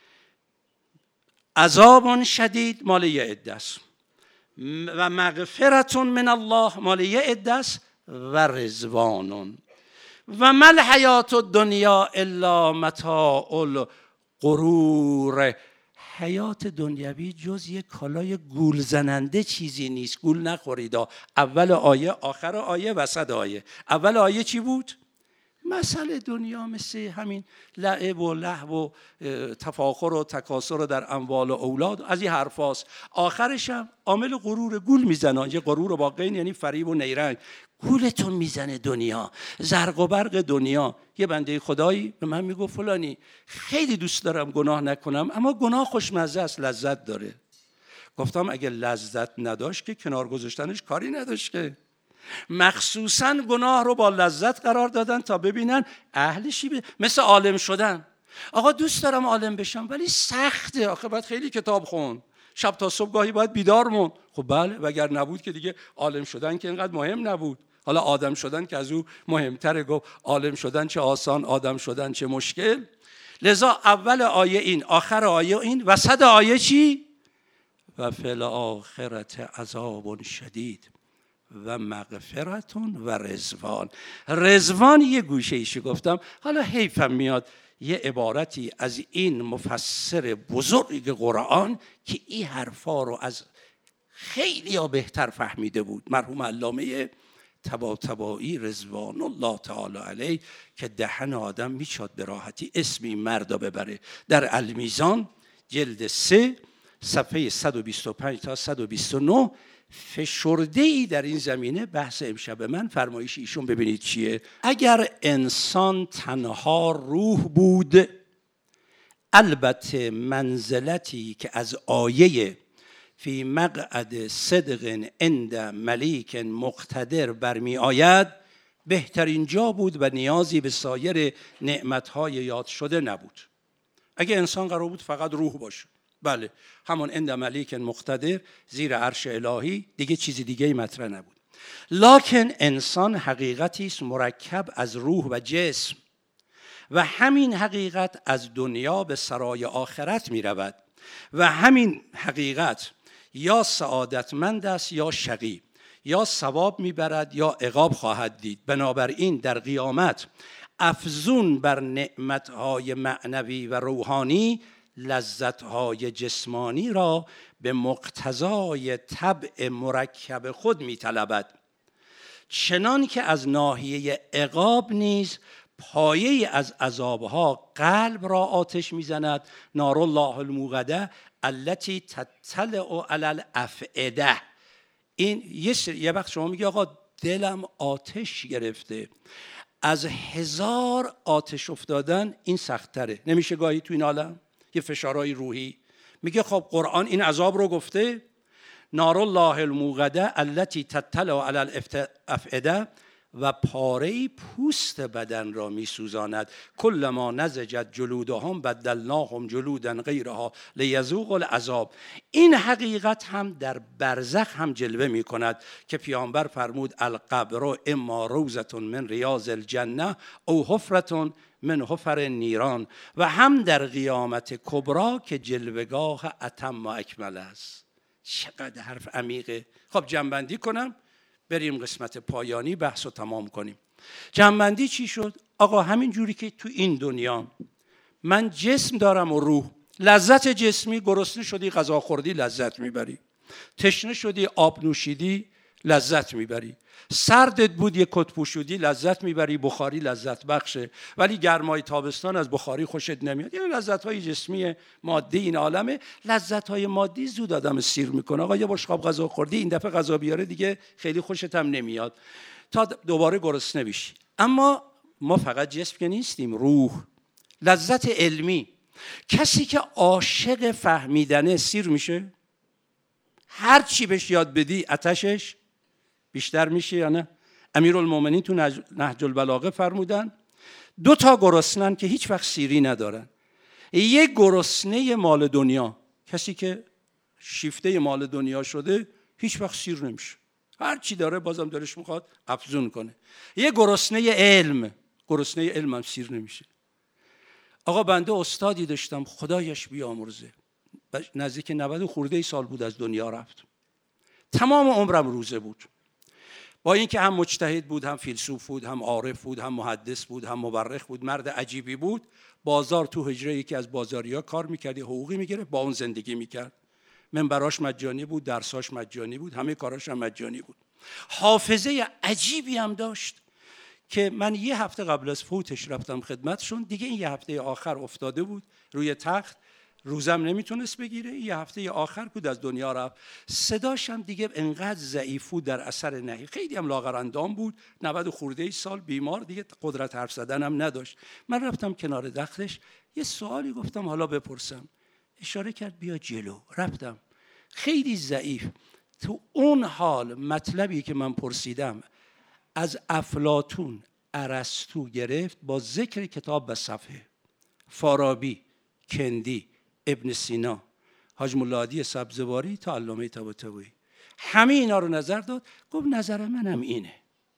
A: عذاب شدید مال یه عده است و مغفرت من الله مال یه عده است و رضوان و ما الحیات الدنیا الا متاع الغرور. حیات دنیوی جز یک کالای گول زننده چیزی نیست. گول نخورید. اول آیه، آخر آیه، وسط آیه. اول آیه چی بود؟ مسئله دنیا مثل همین لعب و لهو و تفاخر و تکاثر در اموال و اولاد، از این حرف هاست. آخرش هم عامل غرور، گول میزنه. یه غرور واقعی یعنی فریب و نیرنگ. گولتون میزنه دنیا، زرق و برق دنیا. یه بنده خدایی به من میگفت فلانی خیلی دوست دارم گناه نکنم، اما گناه خوشمزه است، لذت داره. گفتم اگه لذت نداشت که کنار گذاشتنش کاری نداشت که. مخصوصاً گناه رو با لذت قرار دادن تا ببینن اهلشی ب... مثل عالم شدن. آقا دوست دارم عالم بشم ولی سخته، آخه باید خیلی کتاب خون، شب تا صبح گاهی باید بیدار مون. خب بله، وگر نبود که دیگه عالم شدن که اینقدر مهم نبود. حالا آدم شدن که از او مهمتره. گفت عالم شدن چه آسان، آدم شدن چه مشکل. لذا اول آیه این، آخر آیه این، وسط آیه چی؟ و فی الاخرة عذاب شدید و مغفرتون و رضوان. رضوان یه گوشه ایشو گفتم. حالا حیفم میاد یه عبارتی از این مفسر بزرگ قرآن که این حرفا رو از خیلی ها بهتر فهمیده بود، مرحوم علامه طباطبایی رضوان الله تعالی علیه، که دهن آدم میشد به راحتی اسم این مردا ببره. در المیزان جلد سه صفحه صد و بیست و پنج تا صد و بیست و نه فشرده ای در این زمینه. بحث امشب من فرمایش ایشون ببینید چیه. اگر انسان تنها روح بود، البته منزلتی که از آیه فی مقعد صدق عند ملیک مقتدر برمی آید بهترین جا بود و نیازی به سایر نعمتهای یاد شده نبود. اگه انسان قرار بود فقط روح باشه، بله همون عند ملیک مقتدر زیر عرش الهی، دیگه چیزی دیگه مطرح نبود. لکن انسان حقیقتی است مرکب از روح و جسم و همین حقیقت از دنیا به سرای آخرت می رود و همین حقیقت یا سعادتمند است یا شقی، یا ثواب میبرد یا عقاب خواهد دید. بنابراین در قیامت افزون بر نعمتهای معنوی و روحانی لذتهای جسمانی را به مقتضای طبع مرکب خود میطلبد، چنان که از ناحیه عقاب نیز پایه از عذابها قلب را آتش میزند. نار الله الموقده التي تطلع علی الافئده. این یه یه وقت شما میگی آقا دلم آتش گرفته، از هزار آتش افتادن این سخت‌تره. نمیشه گاهی تو این عالم یه فشارهای روحی؟ میگه خب قرآن این عذاب رو گفته، نار الله الموقده التي تطلع علی الافئده، و پاره پوست بدن را میسوزاند. کلما نضجت جلودهم بدلناهم جلودا غیرها لیذوقوا العذاب. این حقیقت هم در برزخ هم جلوه می کند که پیامبر فرمود القبر اما روضة من ریاض الجنه او حفرة من حفر نیران، و هم در قیامت کبرا که جلوگاه اتم و اکمل است. چقدر حرف عمیقه. خب جنبندی کنم بریم قسمت پایانی بحث رو تمام کنیم. جنبندی چی شد؟ آقا همین جوری که تو این دنیا من جسم دارم و روح، لذت جسمی گرسنه شدی غذا خوردی لذت میبری، تشنه شدی آب نوشیدی لذت میبری، سردت بود یک کت پوشیدی لذت میبری، بخاری لذت بخشه، ولی گرمای تابستان از بخاری خوشت نمیاد. یعنی لذت‌های جسمی مادی این عالمه. لذت‌های مادی زود آدم سیر میکنه. آقا یه بشقاب غذا خوردی، این دفعه غذا بیاره دیگه خیلی خوشت هم نمیاد تا دوباره گرسنه بشی. اما ما فقط جسم که نیستیم، روح، لذت علمی. کسی که عاشق فهمیدنه سیر میشه؟ هر چی بهش یاد بدی آتشش بیشتر میشه یا نه؟ امیرالمومنین تو نهج البلاغه فرمودن دو تا گرسنن که هیچ وقت سیری ندارن. یک گرسنه مال دنیا، کسی که شیفته مال دنیا شده هیچ وقت سیر نمیشه، هر چی داره بازم دلش میخواد افزون کنه. یک گرسنه علم، گرسنه علم هم سیر نمیشه. آقا بنده استادی داشتم خدایش بیامرزه، نزدیک نود خورده سال بود از دنیا رفت. تمام عمرم روزه بود، با اینکه هم مجتهد بود، هم فیلسوف بود، هم عارف بود، هم محدث بود، هم مورخ بود، مرد عجیبی بود. بازار تو حجره یکی از بازاریا کار میکرد، حقوقی میگیره، با اون زندگی میکرد. منبراش مجانی بود، درساش مجانی بود، همه کاراش هم مجانی بود. حافظه عجیبی هم داشت که من یه هفته قبل از فوتش رفتم خدمتشون، دیگه این یه هفته آخر افتاده بود روی تخت، روزم نمیتونست بگیره. یه هفته آخر بود از دنیا رفت. صداش هم دیگه انقدر ضعیف بود در اثر نهی، خیلی هم لاغر اندام بود، نود خورده سال بیمار، دیگه قدرت حرف زدن هم نداشت. من رفتم کنار دختش یه سوالی گفتم حالا بپرسم، اشاره کرد بیا جلو. رفتم، خیلی ضعیف. تو اون حال مطلبی که من پرسیدم از افلاطون، ارسطو گرفت با ذکر کتاب به صفحه، فارابی، کندی، ابن سینا، حاج مولادی سبزواری تا علامه طباطبایی، همه اینا رو نظر داد. گفت نظر منم اینه.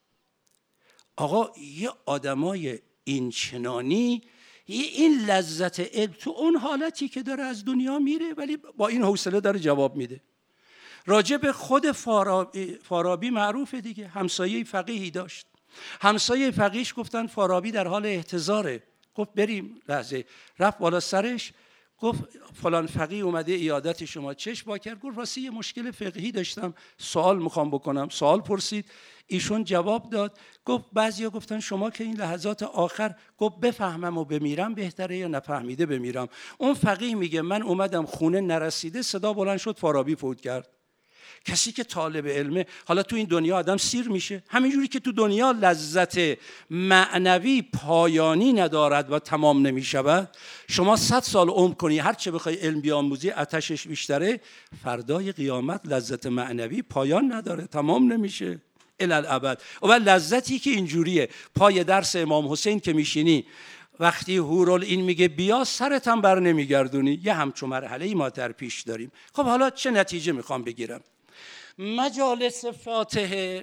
A: آقا یه آدمای این چنانی، این لذت علم تو اون حالتی که داره از دنیا میره ولی با این حوصله داره جواب میده. راجع به خود فارابی, فارابی معروفه دیگه، همسایه فقیهی داشت، همسایه فقیهش گفتن فارابی در حال احتضاره. گفت بریم لحظه. رفت بالا سرش، گفت فلان فقیه اومده عیادت شما، چشم با کرد، گفت راستی یه مشکل فقهی داشتم، سوال میخوام بکنم. سوال پرسید، ایشون جواب داد. گفت بعضیا گفتن شما که این لحظات آخر، گفت بفهمم و بمیرم بهتره یا نفهمیده بمیرم. اون فقیه میگه من اومدم خونه نرسیده صدا بلند شد فارابی فوت کرد. کسی که طالب علمه، حالا تو این دنیا آدم سیر میشه، همینجوری که تو دنیا لذت معنوی پایانی ندارد و تمام نمیشود، شما صد سال عمر کنی هر چه بخوای علم بیاموزی آتشش بیشتره، فردای قیامت لذت معنوی پایان نداره، تمام نمیشه الالابد. و لذتی که اینجوریه، پای درس امام حسین که میشینی، وقتی هورالعین میگه بیا سرت هم بر نمیگردونی، یه همچو مرحله ای ما در پیش داریم. خب حالا چه نتیجه میخوام بگیرم؟ مجالس فاتحه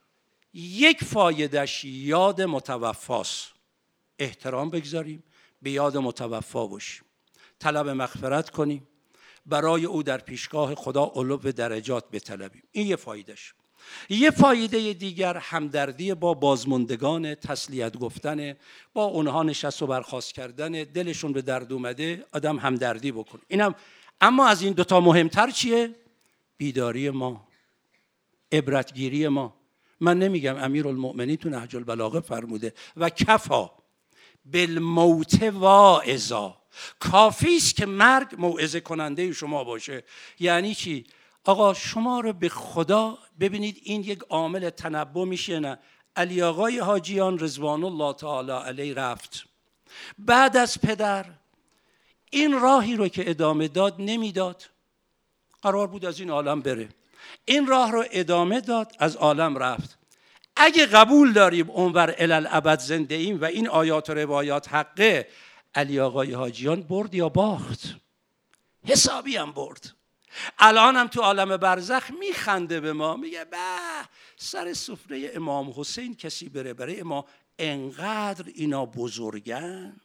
A: یک فایدهش یاد متوفاست، احترام بگذاریم، به یاد متوفا باشیم، طلب مغفرت کنیم، برای او در پیشگاه خدا علو درجات بطلبیم. این یه فایدهش. یه فایده دیگر همدردی با بازماندگان، تسلیت گفتن، با اونها نشست و برخاست کردن، دلشون به درد اومده آدم همدردی بکنه. اینم اما از این دوتا مهمتر چیه؟ بیداری ما، عبرتگیری ما. من نمیگم امیرالمؤمنین تو نهج البلاغه فرموده و کفا بالموت واعظا، کافی است که مرگ موعظه کننده شما باشه. یعنی چی؟ آقا شما رو به خدا ببینید، این یک عامل تنبؤ میشه. نه، علی آقای حاجیان رضوان الله تعالی علیه رفت، بعد از پدر این راهی رو که ادامه داد نمیداد، قرار بود از این عالم بره، این راه رو ادامه داد، از عالم رفت. اگه قبول داریم اونور الالابد زنده ایم و این آیات و روایات حقه، علی آقای حاجیان برد یا باخت؟ حسابی هم برد. الان هم تو عالم برزخ میخنده به ما، میگه به سر سفره امام حسین کسی بره برای ما، انقدر اینا بزرگن.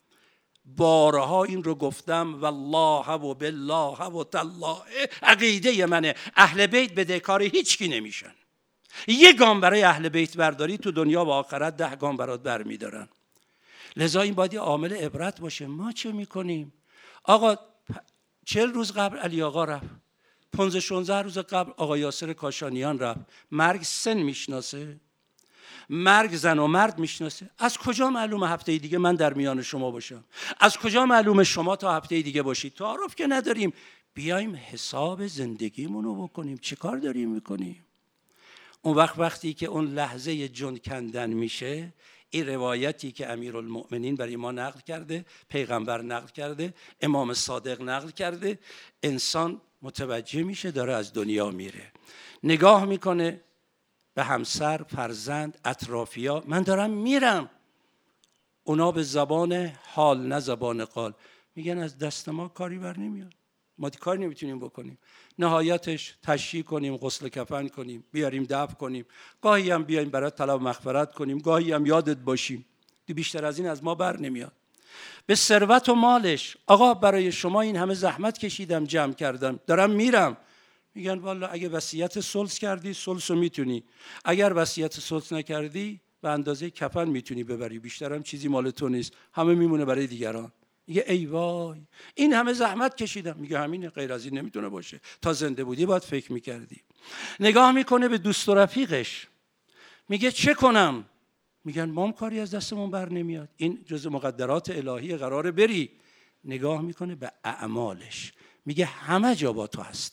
A: بارها این رو گفتم، والله و بالله و تالله، عقیده منه اهل بیت بدهکار هیچ کی نمیشن. یک گام برای اهل بیت برداری تو دنیا و آخرت ده گام برات برمیدارن. لذا این باید عامل عبرت باشه. ما چه میکنیم؟ آقا چهل روز قبل علی آقا رفت، پانزده شانزده روز قبل آقا یاسر کاشانیان رفت. مرگ سن میشناسه؟ مرگ زن و مرد میشناسه؟ از کجا معلومه هفته دیگه من در میان شما باشم؟ از کجا معلومه شما تا هفته دیگه باشید؟ تعارف که نداریم. بیایم حساب زندگیمونو بکنیم، چه کار داریم میکنیم. اون وقت وقتی که اون لحظه جون کندن میشه، این روایتی که امیرالمؤمنین برای ما نقل کرده، پیغمبر نقل کرده، امام صادق نقل کرده، انسان متوجه میشه داره از دنیا میره، نگاه میکنه به همسر، فرزند، اطرافیا، من دارم میرم. اونا به زبان حال نه زبان قال میگن از دست ما کاری بر نمیاد، ما کاری نمیتونیم بکنیم. نهایتش تشییع کنیم، غسل کفن کنیم، بیاریم دفن کنیم، گاهی هم بیایم برای طلب مغفرت کنیم، گاهی هم یادت باشیم. دی بیشتر از این از ما بر نمیاد. به ثروت و مالش، آقا برای شما این همه زحمت کشیدم، جمع کردم، دارم میرم. میگن والا اگه وصیت ثلث کردی ثلثو میتونی، اگر وصیت ثلث نکردی به اندازه کفن میتونی ببری، بیشترم چیزی مال تو نیست، همه میمونه برای دیگران. میگه ای وای این همه زحمت کشیدم. میگه همین، غیر از این نمیتونه باشه، تا زنده بودی باید فکر میکردی. نگاه میکنه به دوست و رفیقش، میگه چه کنم؟ میگن ما هم کاری از دستمون بر نمیاد، این جزء مقدرات الهی، قراره بری. نگاه میکنه به اعمالش، میگه همه جا با تو هستم،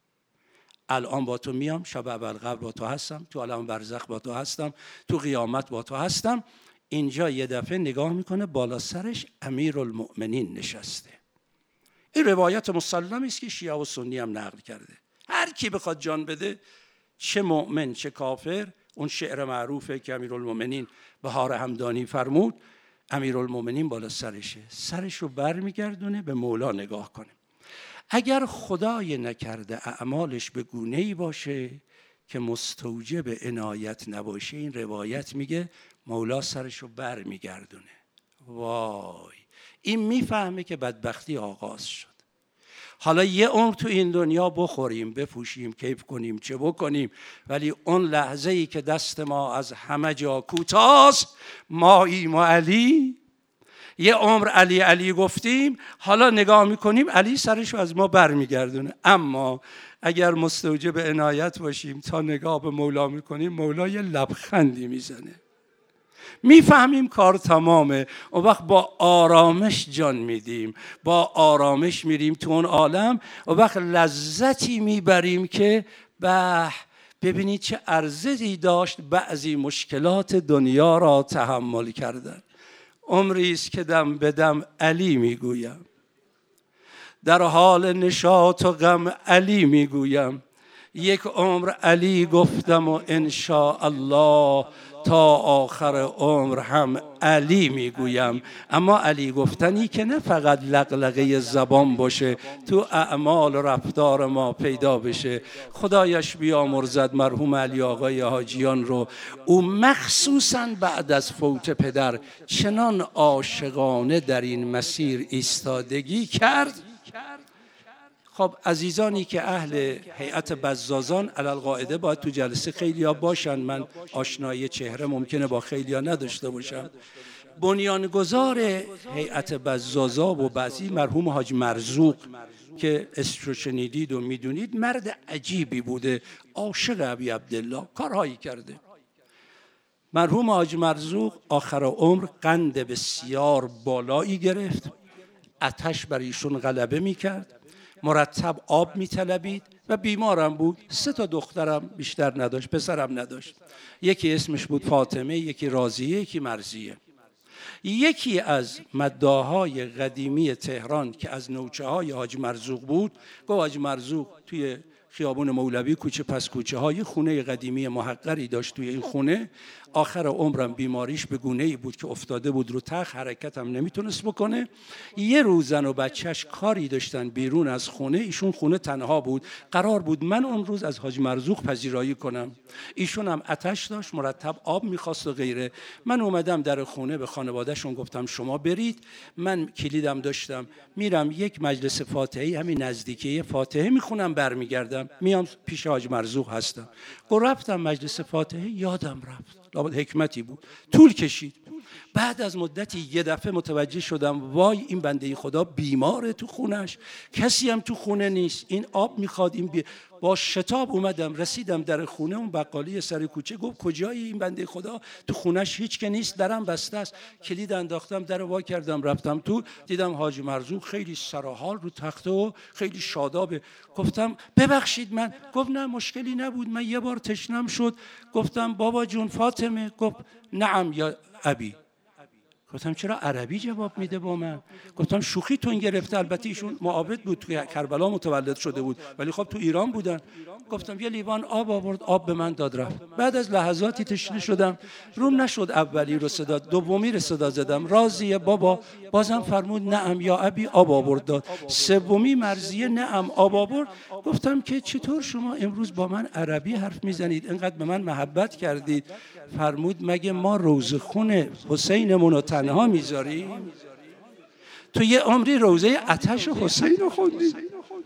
A: الان با تو میام، شب اول قبر با تو هستم، تو عالم برزخ با تو هستم، تو قیامت با تو هستم. اینجا یه دفعه نگاه میکنه بالا سرش امیرالمؤمنین نشسته. این روایت مسلمی است که شیعه و سنی هم نقل کرده. هر کی بخواد جان بده، چه مؤمن چه کافر، اون شعر معروفه که امیرالمؤمنین بهار همدانی فرمود، امیرالمؤمنین بالا سرشه، سرش رو بر میگردونه به مولا نگاه کنه. اگر خدای نکرده اعمالش به گونه‌ای باشه که مستوجب عنایت نباشه، این روایت میگه مولا سرش رو بر میگردونه. وای، این میفهمه که بدبختی آغاز شد. حالا یه عمر تو این دنیا بخوریم، بپوشیم، کیف کنیم، چه بکنیم، ولی اون لحظه ای که دست ما از همه جا کوتاست، ماییم و علی، یه عمر علی علی گفتیم، حالا نگاه میکنیم علی سرش رو از ما برمیگردونه. اما اگر مستوجب عنایت باشیم تا نگاه به مولا میکنیم، مولا یه لبخندی میزنه، میفهمیم کار تمامه. اون وقت با آرامش جان میدیم، با آرامش میریم تو اون عالم. اون وقت لذتی میبریم که به ببینید چه ارزشی داشت بعضی مشکلات دنیا را تحمل کردن. عمری است که دم به دم علی میگویم، در حال نشاط و غم علی میگویم. یک عمر علی گفتم و انشاءالله تا آخر عمر هم علی میگویم. اما علی گفتنی که نه فقط لقلقه زبان باشه، تو اعمال و رفتار ما پیدا بشه. خدایش بیامرزد مرحوم علی آقای حاجیان رو. او مخصوصاً بعد از فوت پدر چنان عاشقانه در این مسیر ایستادگی کرد. خب عزیزانی که اهل هیئت بزازان علالقاعده باید تو جلسه خیلی ها باشن، من آشنایی چهره ممکنه با خیلی ها نداشته باشم. بنیانگذار هیئت بزازا و بعضی مرحوم حاج مرزوق که اسمشو شنیدید و میدونید، مرد عجیبی بوده، عاشق ابی عبدالله، کارهایی کرده. مرحوم حاج مرزوق آخر عمر قند بسیار بالایی گرفت، آتش بر ایشون غلبه میکرد، مرتب آب میطلبید و بیمارم بود. سه تا دخترم بیشتر نداشت، پسرم نداشت. یکی اسمش بود فاطمه، یکی راضیه، یکی مرضیه. یکی از مداحای قدیمی تهران که از نوچه های حاج مرزوق بود، گفت حاج مرزوق توی خیابون مولوی کوچه پس کوچه های خونه قدیمی محقری داشت. توی این خونه آخر عمرم بیماریش به گونه‌ای بود که افتاده بود رو تخت، حرکت هم نمیتونست بکنه. یه روز زن و بچهش کاری داشتن بیرون از خونه، ایشون خونه تنها بود. قرار بود من اون روز از حاج مرزوق پذیرایی کنم. ایشون هم آتش داشت، مرتب آب میخواست و غیره. من اومدم در خونه به خانوادهشون گفتم شما برید، من کلیدم داشتم، میرم یک مجلس فاتحه همین نزدیکی فاتحه میخونم، برمیگردم میام پیش حاج مرزوق هستم. رفتم مجلس فاتحه، یادم رفت. لابد حکمتی بود، طول کشید. بعد از مدتی یه دفعه متوجه شدم وای این بنده خدا بیماره تو خونش، کسی هم تو خونه نیست، این آب میخواد. این بی... با شتاب اومدم رسیدم در خونه، اون بقالی سر کوچه گفت کجایی این بنده خدا؟ تو خونش هیچ که نیست، درم بسته است. کلید انداختم، در وا کردم، رفتم تو، دیدم حاج مرزوق خیلی سرحال رو تخته و خیلی شادابه. گفتم ببخشید من. گفت نه مشکلی نبود، من یه بار تشنم شد. گفتم بابا جون فاطمه؟ گفت نعم یا ابی. گفتم چرا عربی جواب میده با من؟ گفتم شوخی تون گرفته. البته ایشون معابد بود، توی کربلا متولد شده بود، ولی خب تو ایران بودن. گفتم یه لیوان آب آورد، آب به من داد رفت. بعد از لحظاتی تشنه شدم، روم نشد اولی رو صدا، دومی رو صدا زدم، راضیه بابا، بازم فرمود نعم یا ابی، آب آورد داد. سومی مرضیه، نعم آب آورد. گفتم که چطور شما امروز با من عربی حرف میزنید، اینقدر به من محبت کردید؟ فرمود مگه ما روزخون حسینمون رو تنها میذاریم؟ تو یه عمری روزه آتش حسین رو خوندی؟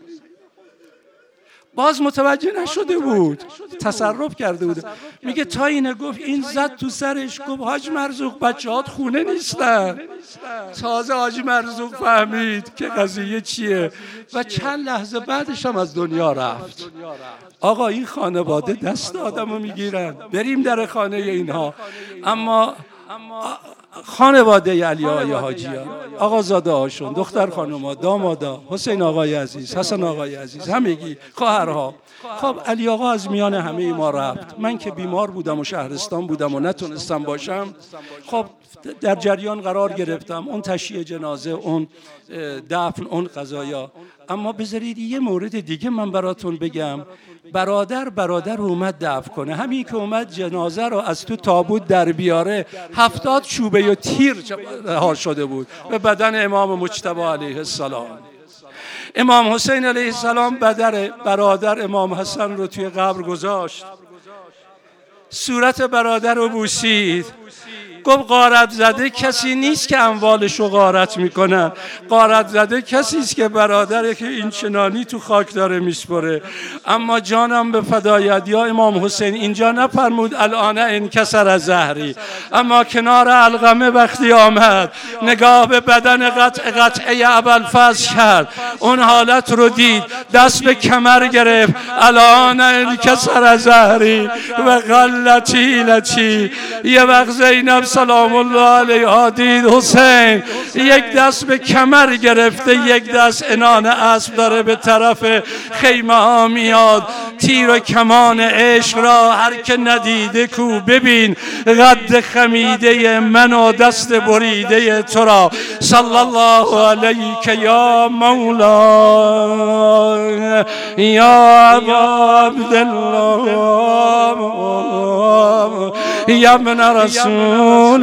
A: باز متوجه نشده بود، تصرف کرده بود. میگه تا اینه گفت این زد تو سرش، گفت حاج مرزوق بچه هات خونه نیستن. تازه حاج مرزوق فهمید که قضیه چیه و چند لحظه بعدش هم از دنیا رفت. آقا این خانواده دست آدم رو میگیرن، بریم در خانه اینها. اما خانواده علی آقای حاجیان، آقازاده هاشون، دختر خانوما، دامادا، حسین آقای عزیز، حسن آقای عزیز، همگی خواهرها. خب علی آقا از میان همه ما رفت. من که بیمار بودم و شهرستان بودم و نتونستم باشم، خب در جریان قرار گرفتم، اون تشییع جنازه، اون دفن، اون قضایا. اما بذارید یه مورد دیگه من براتون بگم. برادر برادر اومد دفن کنه، همین که اومد جنازه رو از تو تابوت در بیاره، هفتاد چوبه و تیر ها شده بود به بدن امام مجتبی علیه السلام. امام حسین علیه السلام بدر برادر امام حسن رو توی قبر گذاشت، صورت برادر رو بوسید، گفت غارت زده کسی نیست که اموالشو غارت میکنن، غارت زده کسی است که برادره که این چنانی تو خاک داره میسپره. اما جانم به فدایت یا امام حسین، اینجا نفرمود الان انکسر از زهری، اما کنار علقمه وقتی آمد نگاه به بدن قطع قطعه ابوالفضل کرد، اون حالت رو دید، دست به کمر گرفت، الان انکسر از زهری و غلتی لتی. یه وقت زینب سلام الله علیها دید حسین یک دست به کمر گرفته، یک دست عنان اسب داره به طرف خیمه ها میاد. تیر و کمان عشق را هر که ندیده کو ببین، قد خمیده من و دست بریده تو را. صلی الله علیک یا مولا یا ابا عبدالله یا ابن رسول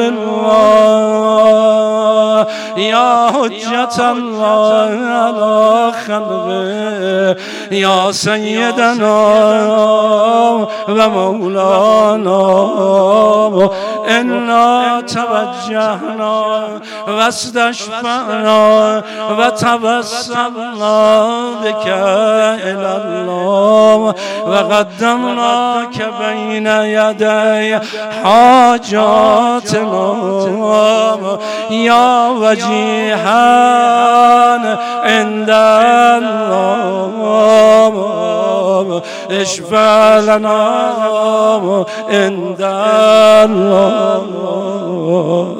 A: الله یا حجت الله علی خلقه یا سیدنا و مولانا انا توجهنا و استشفعنا و توسلنا بک الی الله و قدمناک بین یدی حاجاتنا یا وجیها عند الله اشفع لنا عند الله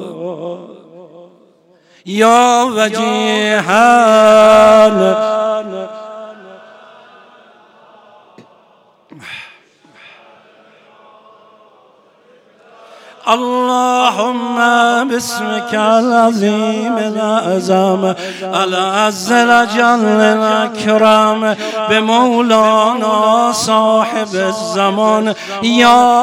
A: یا وجیها. اللهم باسمك العظيم الأعظم العز الأجل الأكرم بمولانا صاحب الزمان يا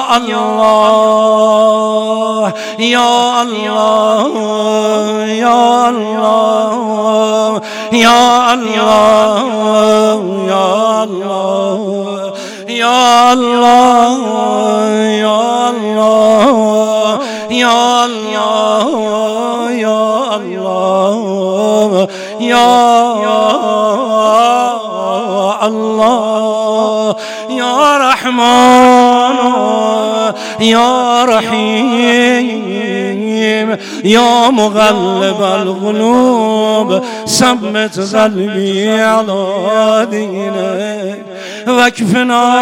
A: الله يا الله يا الله يا الله يا الله يا الله يا الله يا الله يا الله يا الله يا رحمن يا رحيم يا مغلب القلوب ثبت قلبي على دينك واكفنا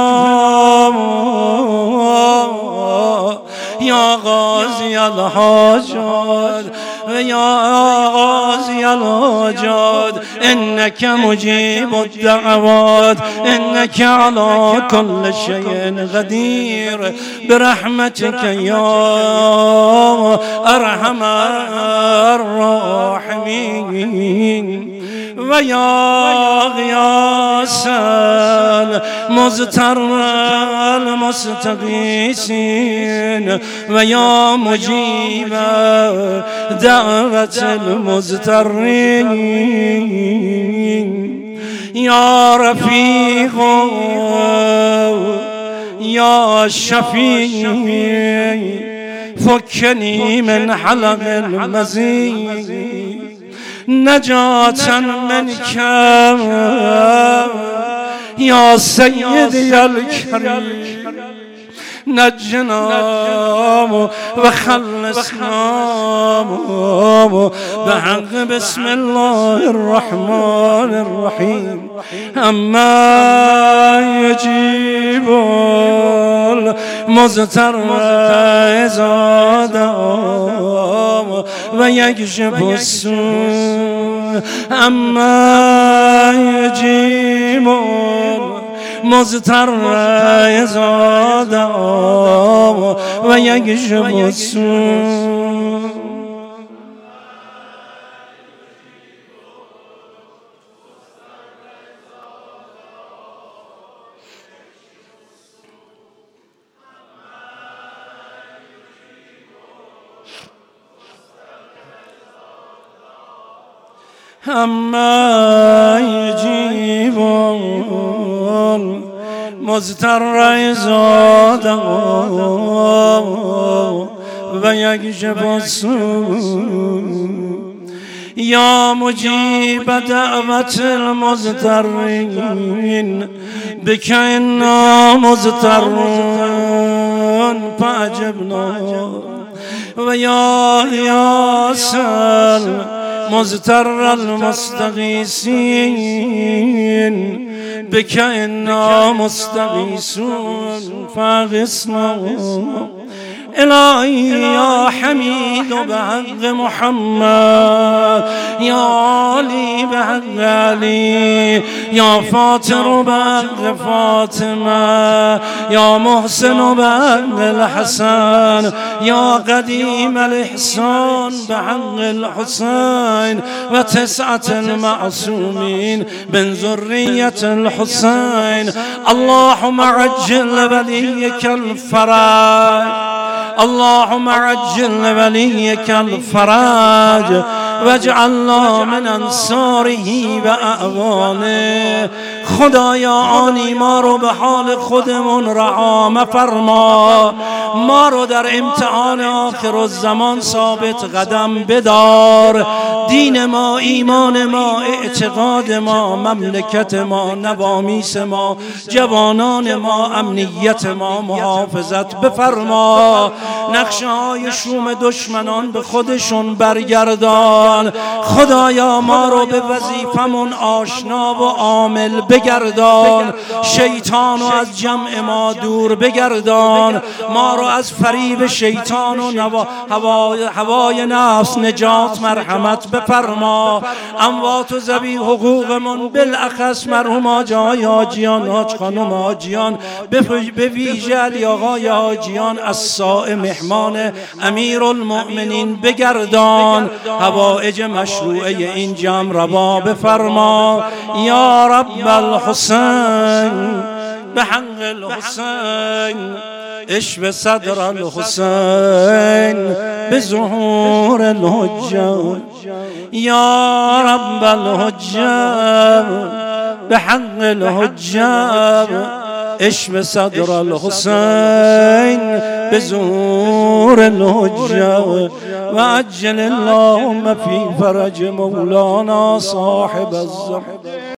A: يا غازي الحاجات يا غازي الحاجات إنك مجيب الدعوات إنك على كل شيء قدير برحمتك يا أرحم الراحمين ويا غياث المضطر المستغيثين ويا مجيب دعوة المضطرين يا رفيق يا شفيع فكني من حلق المزيد نجاة منك يا سيدي الكريم نجنا وخلصنا بحق بسم الله الرحمن الرحيم أما يجيب المضطر إذا دعا ويكشف السوء أما يجيب مضطر إذا دعا ويكشف السوء أما يجيب المضطر إذا دعا
B: و یکشف السوء یا مجیب دعوت المضطرین بک انا مضطرون فاجبنا و یا یاسر مضطر المستغیثین بک انا مستغیثون فاغثنا الهی یا حمید بحق محمد یا علی بحق علی یا فاطر بحق فاطمه یا محسن بحق الحسن یا قدیم الاحسان بحق الحسین و تسعة المعصومین من ذریة الحسین اللهم عجل ولیک الفرج اللهم عجل وليك الفرج واجعلنا من انصاره و اعوانه. خدایا آن ما رو به حال خودمون رها مفرما، ما رو در امتحان آخر الزمان ثابت قدم بدار. دین ما، ایمان ما، اعتقاد ما، مملکت ما، نوامیس ما، جوانان ما، امنیت ما محافظت بفرما. نقشه های شوم دشمنان به خودشون برگردان. خدایا ما رو به وظیفمون آشنا و عامل بگردان. شیطان رو از جمع ما دور بگردان. ما رو از فریب شیطان و نوا... هوای... هوای نفس نجات مرحمت بفرما. اموات و ذوی حقوقمون بالاخص مرحوم آقای حاجیان، حاج خانم حاجیان، به ویژه علی آقای حاجیان الصائم مهمان امیرالمؤمنین بگردان. حوائج مشروعه این جمع روا بفرما. یا رب الحسین بحق الحسین اشف صدر الحسین بظهور الحجه. یا رب الحجه بحق الحجه اشف صدر الحسین بظهور الحجه و عجل اللهم فی فرج مولانا صاحب الزهر.